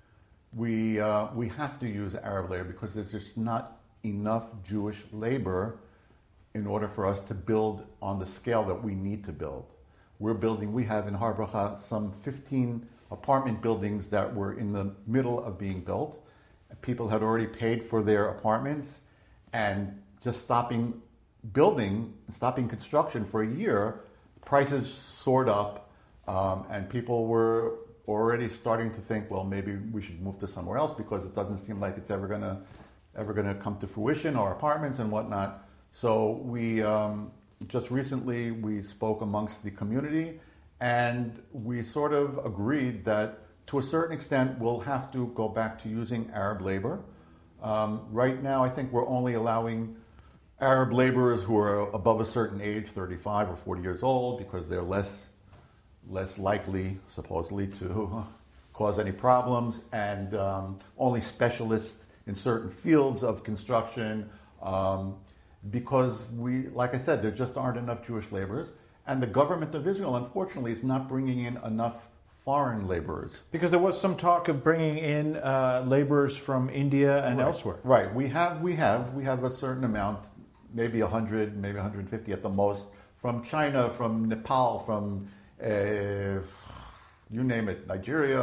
we uh, we have to use Arab labor because there's just not enough Jewish labor in order for us to build on the scale that we need to build. We're building, we have in Har Bracha some fifteen apartment buildings that were in the middle of being built. People had already paid for their apartments, and just stopping building, stopping construction for a year, prices soared up, um, and people were already starting to think, well, maybe we should move to somewhere else because it doesn't seem like it's ever gonna ever gonna come to fruition, our apartments and whatnot. So we um, just recently we spoke amongst the community, and we sort of agreed that to a certain extent we'll have to go back to using Arab labor. Um, right now, I think we're only allowing Arab laborers who are above a certain age, thirty-five or forty years old, because they're less less likely, supposedly, to cause any problems, and um, only specialists in certain fields of construction, um, because we, like I said, there just aren't enough Jewish laborers, and the government of Israel, unfortunately, is not bringing in enough foreign laborers. Because there was some talk of bringing in uh, laborers from India and right. elsewhere. Right. We have, we have, we have a certain amount, maybe one hundred, maybe one hundred fifty at the most, from China, from Nepal, from Uh, you name it, Nigeria,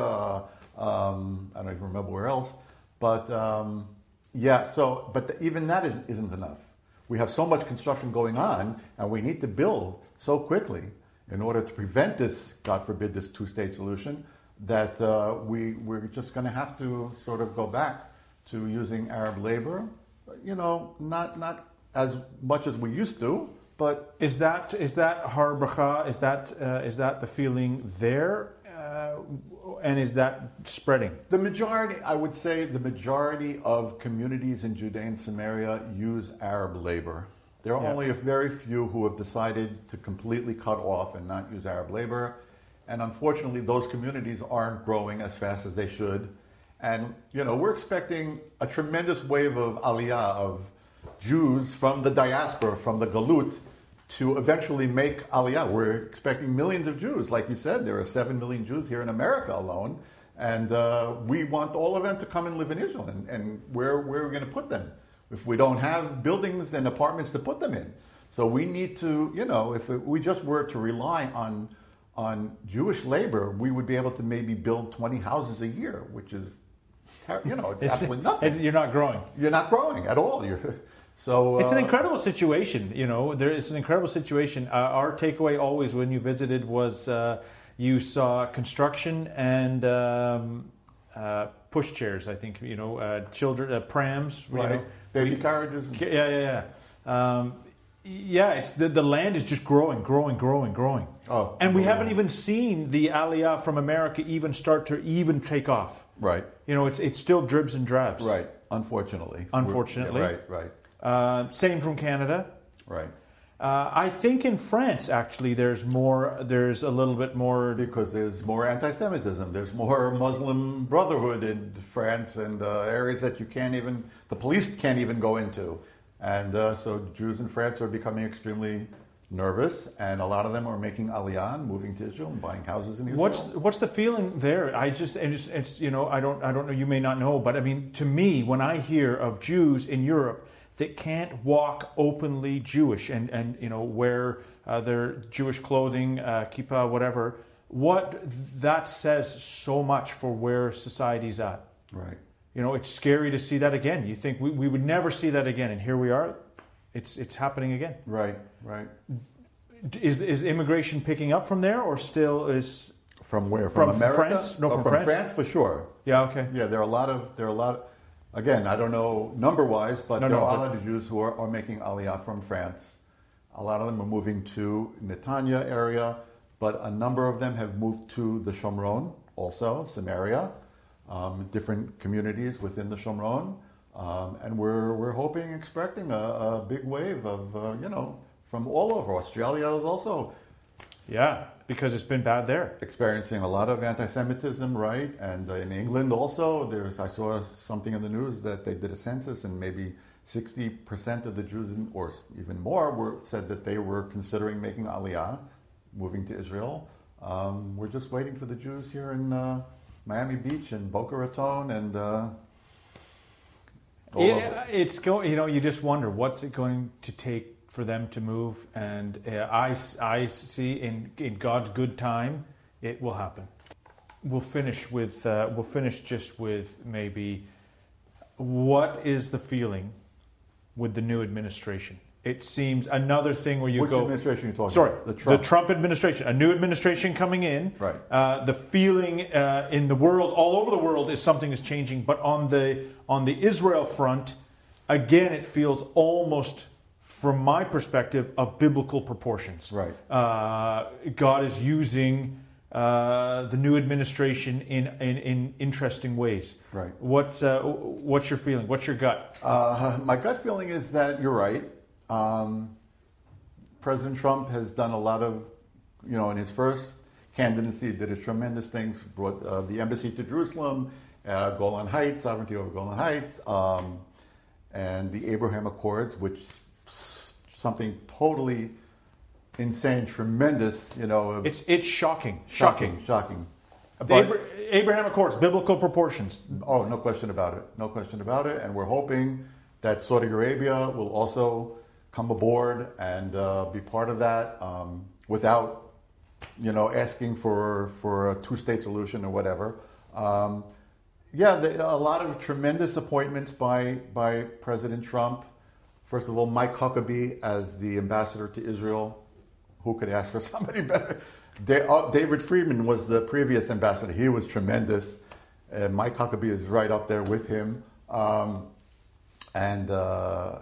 um, I don't even remember where else. But um, yeah, so, but the, even that is, isn't enough. We have so much construction going on, and we need to build so quickly in order to prevent this, God forbid, this two-state solution, that uh, we, we're just going to have to sort of go back to using Arab labor, you know, not, not as much as we used to. But is that is that Har Bracha? Is that uh, is that the feeling there, uh, and is that spreading? The majority, I would say, the majority of communities in Judea and Samaria use Arab labor. There are yeah. only a very few who have decided to completely cut off and not use Arab labor, and unfortunately, those communities aren't growing as fast as they should. And you know, we're expecting a tremendous wave of aliyah of Jews from the diaspora, from the Galut, to eventually make Aliyah. We're expecting millions of Jews. Like you said, there are seven million Jews here in America alone, and uh, we want all of them to come and live in Israel. And, and where, where are we going to put them if we don't have buildings and apartments to put them in? So we need to, you know, if it, we just were to rely on, on Jewish labor, we would be able to maybe build twenty houses a year, which is, you know, it's, it's absolutely nothing. You're not growing. You're not growing at all. You're... So, uh, it's an incredible situation, you know. There, it's an incredible situation. Uh, our takeaway always when you visited was uh, you saw construction and um, uh, push chairs. I think you know, uh, children, uh, prams, right? You know, baby we, carriages. And... Yeah, yeah, yeah. Um, yeah, it's the the land is just growing, growing, growing, growing. Oh, and we yeah. haven't even seen the Aliyah from America even start to even take off. Right. You know, it's it's still dribs and drabs. Right. Unfortunately. Unfortunately. Yeah, right. Right. Uh, same from Canada. Right. Uh, I think in France, actually, there's more. There's a little bit more because there's more anti-Semitism. There's more Muslim Brotherhood in France, and uh, areas that you can't even, the police can't even go into, and uh, so Jews in France are becoming extremely nervous, and a lot of them are making Aliyah, and moving to Israel and buying houses in Israel. What's what's the feeling there? I just it's, it's you know I don't I don't know. You may not know, but I mean, to me, when I hear of Jews in Europe that can't walk openly Jewish and, and you know wear uh, their Jewish clothing, uh, kippah, whatever. What that says so much for where society's at. Right. You know, it's scary to see that again. You think we, we would never see that again, and here we are. It's it's happening again. Right, right. Is is immigration picking up from there, or still is from where? From, from America? France? No, oh, from, from France? France for sure. Yeah. Okay. Yeah, there are a lot of there are a lot. Again, I don't know number wise, but no, there no, are a but, lot of Jews who are, are making Aliyah from France. A lot of them are moving to Netanya area, but a number of them have moved to the Shomron, also Samaria, um, different communities within the Shomron. Um, and we're we're hoping, expecting a, a big wave of uh, you know from all over. Australia is also yeah, because it's been bad there, experiencing a lot of anti-Semitism, right? And uh, in England also, there's I saw something in the news that they did a census, and maybe sixty percent of the Jews, in, or even more, were said that they were considering making Aliyah, moving to Israel. Um, we're just waiting for the Jews here in uh, Miami Beach and Boca Raton and. Uh, It, it's going. You know, you just wonder what's it going to take for them to move, and uh, I, I see in in God's good time, it will happen. We'll finish with uh, we'll finish just with maybe what is the feeling with the new administration? It seems another thing where you Which go. Which administration are you talking sorry, about? The Trump. the Trump administration, a new administration coming in. Right. Uh, the feeling uh, in the world, all over the world, is something is changing. But on the on the Israel front, again, it feels almost, from my perspective, of biblical proportions. Right. Uh, God is using uh, the new administration in, in in interesting ways. Right. What's uh, what's your feeling? What's your gut? Uh, my gut feeling is that you're right. Um, President Trump has done a lot of, you know, in his first candidacy, did a tremendous things, brought uh, the embassy to Jerusalem, uh, Golan Heights, sovereignty over Golan Heights, um, and the Abraham Accords, which something totally insane, tremendous, you know. It's it's shocking, Shocking, shocking. shocking. The But, Abra- Abraham Accords, biblical proportions. oh, no question about it. No question about it. And we're hoping that Saudi Arabia will also come aboard and uh, be part of that um, without, you know, asking for for a two-state solution or whatever. Um, yeah, the, a lot of tremendous appointments by by President Trump. First of all, Mike Huckabee as the ambassador to Israel. Who could ask for somebody better? Da- uh, David Friedman was the previous ambassador. He was tremendous. Uh, Mike Huckabee is right up there with him. Um, and uh,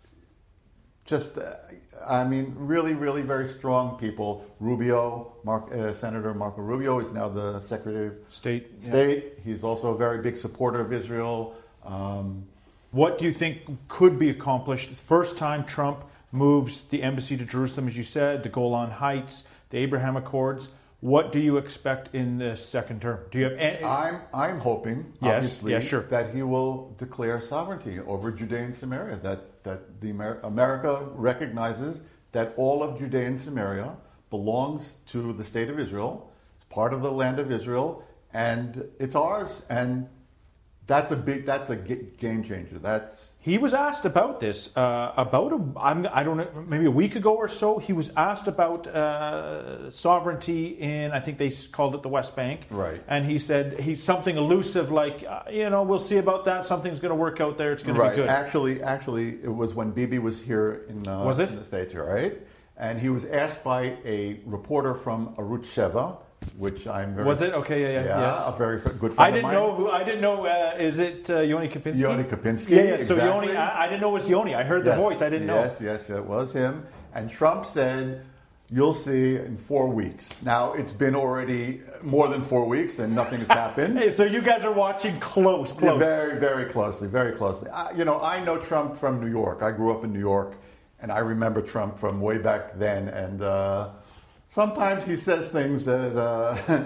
just, uh, I mean, really, really very strong people. Rubio, Mark, uh, Senator Marco Rubio is now the Secretary of State. State. Yeah. He's also a very big supporter of Israel. Um, what do you think could be accomplished? First time Trump moves the embassy to Jerusalem, as you said, the Golan Heights, the Abraham Accords. What do you expect in the second term? Do you have any? I'm I'm hoping, yes, obviously, yeah, sure. that he will declare sovereignty over Judea and Samaria. That that the Amer- America recognizes that all of Judea and Samaria belongs to the state of Israel. It's part of the land of Israel, and it's ours. And that's a big. That's a g- game changer. That's. He was asked about this uh, about a, I'm, I don't know, maybe a week ago or so. He was asked about uh, sovereignty in, I think they called it the West Bank. Right. And he said he's something elusive, like uh, you know, we'll see about that. Something's going to work out there. It's going Right. to be good. Actually, actually, it was when Bibi was here in, uh, was it? in the States here, right? And he was asked by a reporter from Arutz Sheva, which I'm very. Was it okay? Yeah, yeah, yeah yes. A very f- good friend I didn't of mine. know who. I didn't know. Uh, is it uh, Yoni Kapinski? Yoni Kapinski. Yeah, yeah. Exactly. So Yoni, I, I didn't know it was Yoni. I heard the Yes, voice. I didn't know. Yes, yes, it was him. And Trump said, "You'll see in four weeks." Now it's been already more than four weeks, and nothing has happened. Hey, so you guys are watching close, close. Yeah, very, very closely, very closely. I, you know, I know Trump from New York. I grew up in New York, and I remember Trump from way back then. And uh, sometimes he says things that. Uh,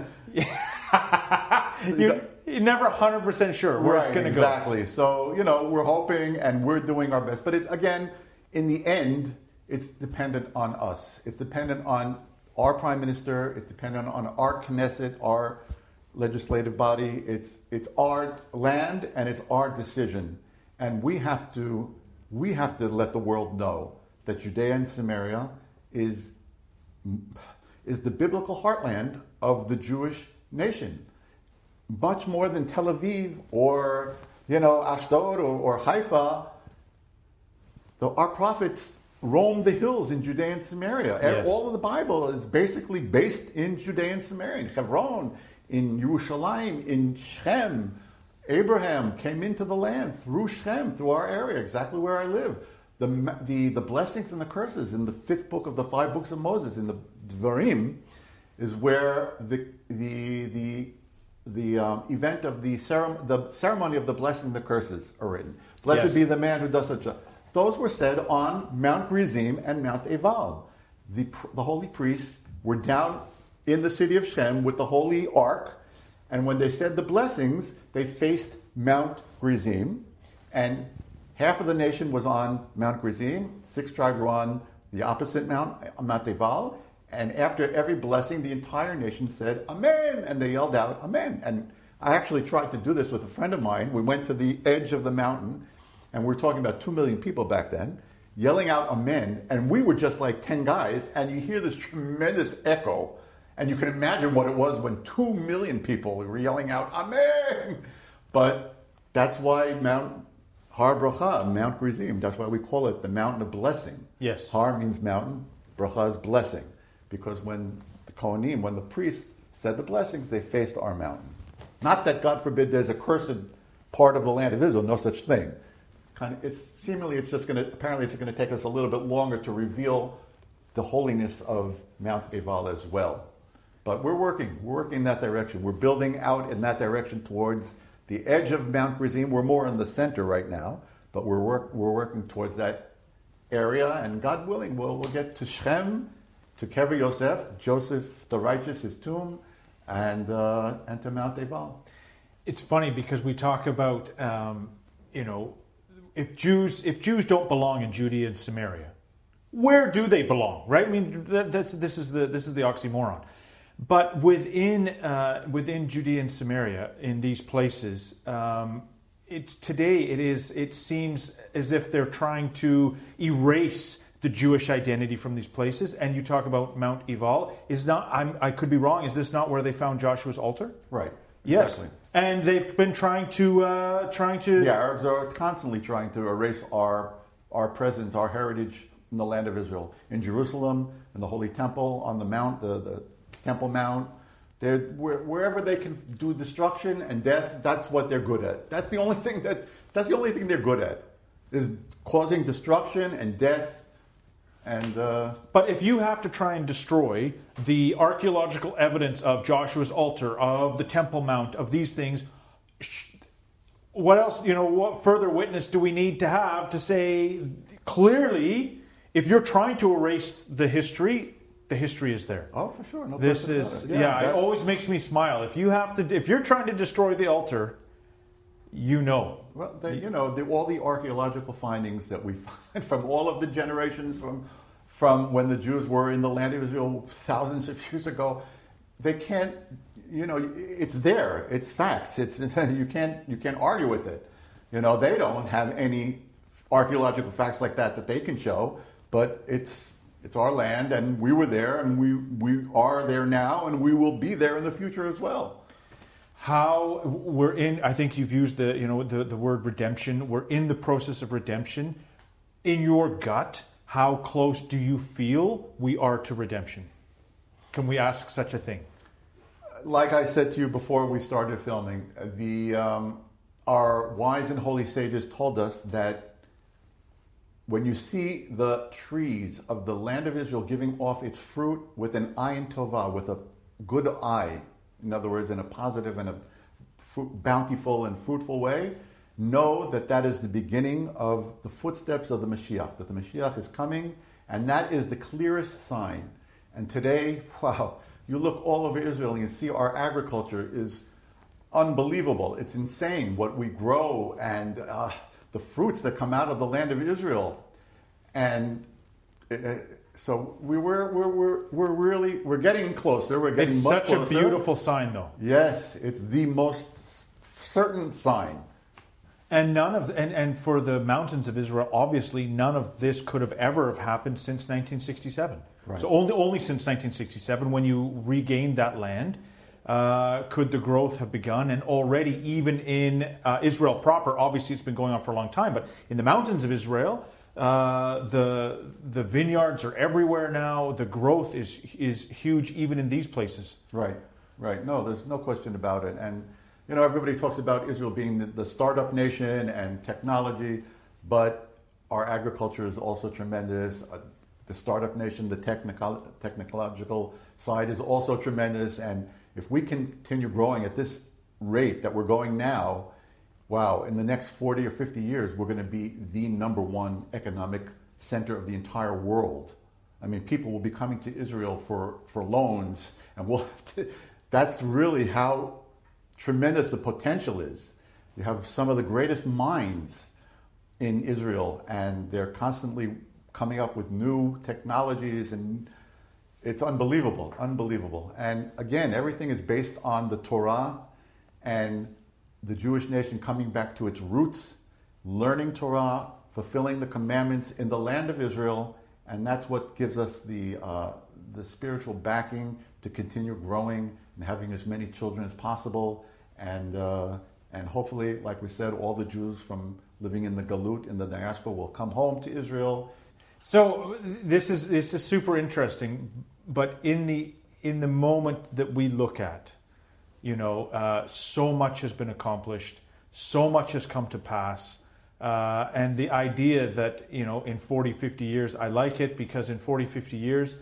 you, you're never one hundred percent sure where right, it's going to exactly. go. Exactly. So, you know, we're hoping and we're doing our best. But it, again, in the end, it's dependent on us. It's dependent on our prime minister. It's dependent on our Knesset, our legislative body. It's it's our land and it's our decision. And we have to we have to let the world know that Judea and Samaria is is the biblical heartland of the Jewish nation. Much more than Tel Aviv or, you know, Ashdod or, or Haifa. The, our prophets roamed the hills in Judea and Samaria. Yes. All of the Bible is basically based in Judea and Samaria, in Hebron, in Yerushalayim, in Shechem. Abraham came into the land through Shechem, through our area, exactly where I live. The, the, the blessings and the curses in the fifth book of the five books of Moses, in the Dvarim, is where the the the the um, event of the, cerem- the ceremony of the blessing and the curses are written. Blessed Yes. be the man who does such a... Those were said on Mount Gerizim and Mount Ebal. The, the holy priests were down in the city of Shem with the holy ark, and when they said the blessings, they faced Mount Gerizim, and half of the nation was on Mount Gerizim, six tribes were on the opposite Mount, Mount Ebal, and after every blessing, the entire nation said, Amen, and they yelled out, Amen. And I actually tried to do this with a friend of mine. We went to the edge of the mountain, and we were talking about two million people back then, yelling out Amen, and we were just like ten guys, and you hear this tremendous echo, and you can imagine what it was when two million people were yelling out Amen. But that's why Mount Har Bracha, Mount Gerizim, that's why we call it the mountain of blessing. Yes. Har means mountain, Bracha is blessing, because when the Kohanim, when the priests said the blessings, they faced our mountain. Not that, God forbid, there's a cursed part of the land of Israel, no such thing. Kind of, it's seemingly it's just going to apparently it's going to take us a little bit longer to reveal the holiness of Mount Ebal as well. But we're working, we're working in that direction. We're building out in that direction towards the edge of Mount Gerizim. We're more in the center right now, but we're work, we're working towards that area, and God willing, we'll we'll get to Shechem, to Kever Yosef, Joseph the righteous, his tomb, and uh, and to Mount Ebal. It's funny because we talk about, um, you know, if Jews if Jews don't belong in Judea and Samaria, where do they belong? Right? I mean, that, that's this is the this is the oxymoron. But within uh, within Judea and Samaria, in these places, um, it's today it is it seems as if they're trying to erase the Jewish identity from these places. And you talk about Mount Ebal. Is not I'm, I could be wrong. Is this not where they found Joshua's altar? Right. Yes. Exactly. And they've been trying to uh, trying to. The Arabs are constantly trying to erase our our presence, our heritage in the land of Israel, in Jerusalem, in the Holy Temple, on the Mount, the, the Temple Mount. They're, wherever they can do destruction and death, that's what they're good at. That's the only thing that that's the only thing they're good at, is causing destruction and death. And uh, but if you have to try and destroy the archaeological evidence of Joshua's altar, of the Temple Mount, of these things, what else, you know, what further witness do we need to have to say clearly, if you're trying to erase the history, the history is there. Oh, for sure. No this question is, about it. yeah, that, it always makes me smile. If you have to, if you're trying to destroy the altar, you know. Well, they, you know, the, all the archaeological findings that we find from all of the generations from from when the Jews were in the land of Israel thousands of years ago, they can't, you know, it's there. It's facts. It's you can't you can't argue with it. You know, they don't have any archaeological facts like that that they can show, but it's it's our land, and we were there, and we we are there now, and we will be there in the future as well. How we're in, I think you've used the, you know, the, the word redemption. We're in the process of redemption. In your gut, how close do you feel we are to redemption? Can we ask such a thing? Like I said to you before we started filming, the um, our wise and holy sages told us that when you see the trees of the land of Israel giving off its fruit with an ayin tovah, with a good eye, in other words, in a positive and a fruit, bountiful and fruitful way, know that that is the beginning of the footsteps of the Mashiach, that the Mashiach is coming, and that is the clearest sign. And today, wow, you look all over Israel and you see our agriculture is unbelievable. It's insane what we grow and uh, the fruits that come out of the land of Israel. And uh, so we were, we're, we're, we're really, we're getting closer. We're getting it's much such closer. a beautiful sign, though. Yes, it's the most certain sign. And none of, and, and for the mountains of Israel, obviously, none of this could have ever have happened since nineteen sixty-seven. Right. So only only since nineteen sixty-seven, when you regained that land, uh, could the growth have begun. And already, even in uh, Israel proper, obviously it's been going on for a long time, but in the mountains of Israel, uh, the the vineyards are everywhere now. The growth is is huge, even in these places. Right, right. No, there's no question about it. And you know, everybody talks about Israel being the, the startup nation and technology, but our agriculture is also tremendous. Uh, the startup nation, the technical, technological side is also tremendous. And if we continue growing at this rate that we're going now, wow, in the next forty or fifty years, we're going to be the number one economic center of the entire world. I mean, people will be coming to Israel for, for loans, and we'll have to, that's really how tremendous the potential is. You have some of the greatest minds in Israel, and they're constantly coming up with new technologies, and it's unbelievable, unbelievable. And again, everything is based on the Torah and the Jewish nation coming back to its roots, learning Torah, fulfilling the commandments in the land of Israel, and that's what gives us the uh, the spiritual backing to continue growing and having as many children as possible. And uh, and hopefully, like we said, all the Jews from living in the Galut, in the diaspora, will come home to Israel. So this is this is super interesting. But in the in the moment that we look at, you know, uh, so much has been accomplished, so much has come to pass, uh, and the idea that, you know, in forty, fifty years, I like it because in forty, fifty years,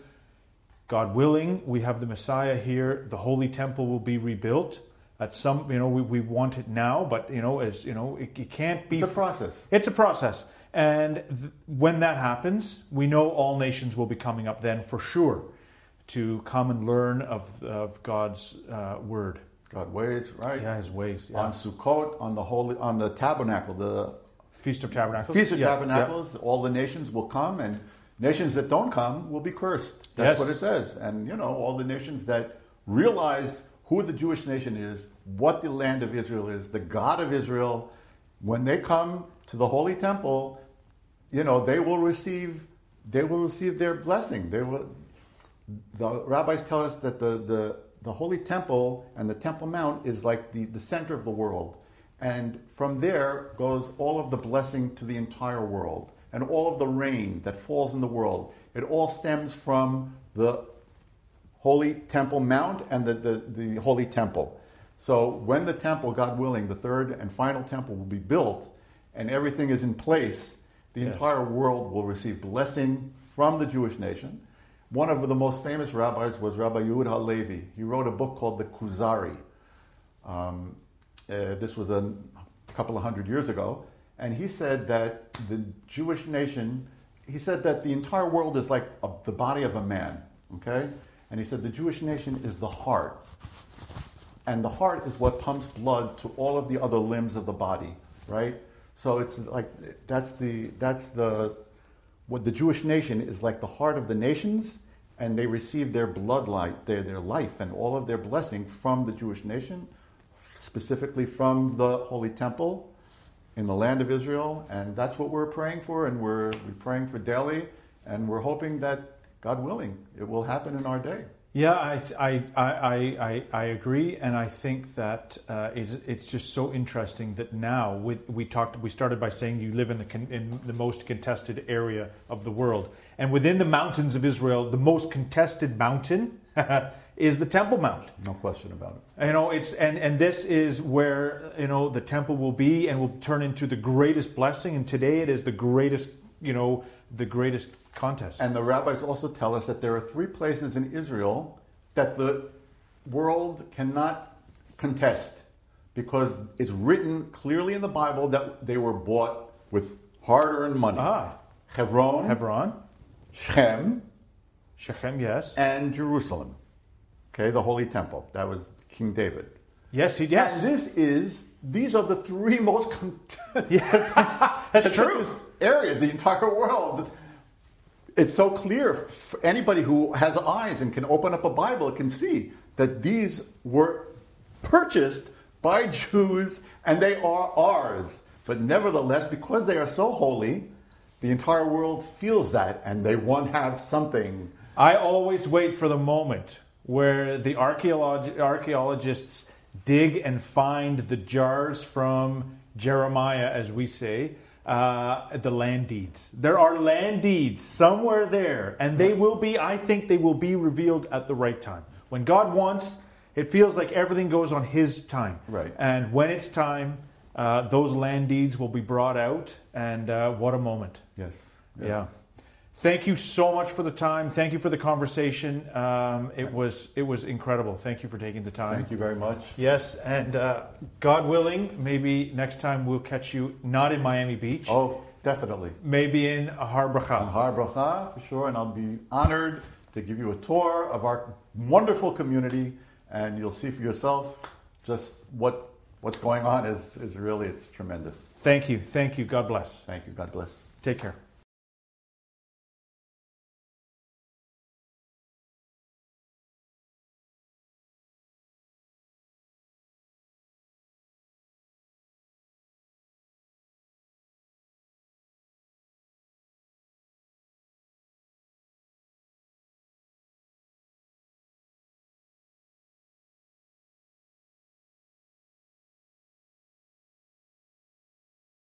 God willing, we have the Messiah here. The Holy Temple will be rebuilt. At some, you know, we, we want it now, but, you know, as you know, it, it can't be. It's a process. It's a process. And th- when that happens, we know all nations will be coming up then for sure to come and learn of, of God's uh, word. God ways, right? Yeah, his ways. Yeah. On Sukkot, on the holy, on the tabernacle, the Feast of Tabernacles. Feast of yeah, Tabernacles, yeah. All the nations will come, and nations that don't come will be cursed. That's yes. what it says. And, you know, all the nations that realize who the Jewish nation is, what the land of Israel is, the God of Israel, when they come to the Holy Temple, you know, they will receive, they will receive their blessing. They will. The rabbis tell us that the, the, the Holy Temple and the Temple Mount is like the, the center of the world. And from there goes all of the blessing to the entire world. And all of the rain that falls in the world. It all stems from the Holy Temple Mount and the, the, the Holy Temple. So when the temple, God willing, the third and final temple will be built and everything is in place, the yes. entire world will receive blessing from the Jewish nation. One of the most famous rabbis was Rabbi Yehuda Halevi. He wrote a book called the Kuzari. Um, uh, this was a couple of hundred years ago. And he said that the Jewish nation, he said that the entire world is like a, the body of a man, okay? And he said the Jewish nation is the heart. And the heart is what pumps blood to all of the other limbs of the body, right? So it's like, that's the, that's the, what the Jewish nation is like the heart of the nations, and they receive their bloodline, their, their life and all of their blessing from the Jewish nation, specifically from the Holy Temple in the land of Israel. And that's what we're praying for, and we're, we're praying for daily, and we're hoping that, God willing, it will happen in our day. Yeah, I I I I, I agree, and I think that uh, it's, it's just so interesting that now with we talked we started by saying you live in the con, in the most contested area of the world, and within the mountains of Israel, the most contested mountain is the Temple Mount. No question about it. You know, it's and and this is where, you know, the temple will be and will turn into the greatest blessing. And today it is the greatest, you know, the greatest contest. And the rabbis also tell us that there are three places in Israel that the world cannot contest because it's written clearly in the Bible that they were bought with hard-earned money. Ah, Hebron, Hebron, Shechem, Shechem, yes, and Jerusalem. Okay, the Holy Temple. That was King David. Yes, he, yes. And this is, these are the three most con- yeah, that's true. areas, the entire world. It's so clear for anybody who has eyes and can open up a Bible can see that these were purchased by Jews and they are ours. But nevertheless, because they are so holy, the entire world feels that and they want to have something. I always wait for the moment where the archaeolog- archaeologists dig and find the jars from Jeremiah, as we say, uh, the land deeds. There are land deeds somewhere there, and they will be, I think they will be revealed at the right time. When God wants, it feels like everything goes on His time. Right. And when it's time, uh, those land deeds will be brought out, and uh, what a moment. Yes. yes. Yeah. Thank you so much for the time. Thank you for the conversation. Um, it was it was incredible. Thank you for taking the time. Thank you very much. Yes, and uh, God willing, maybe next time we'll catch you not in Miami Beach. Oh, definitely. Maybe in Har Bracha. Har Bracha, for sure, and I'll be honored to give you a tour of our wonderful community, and you'll see for yourself just what what's going on is, is really, it's tremendous. Thank you. Thank you. God bless. Thank you. God bless. Take care.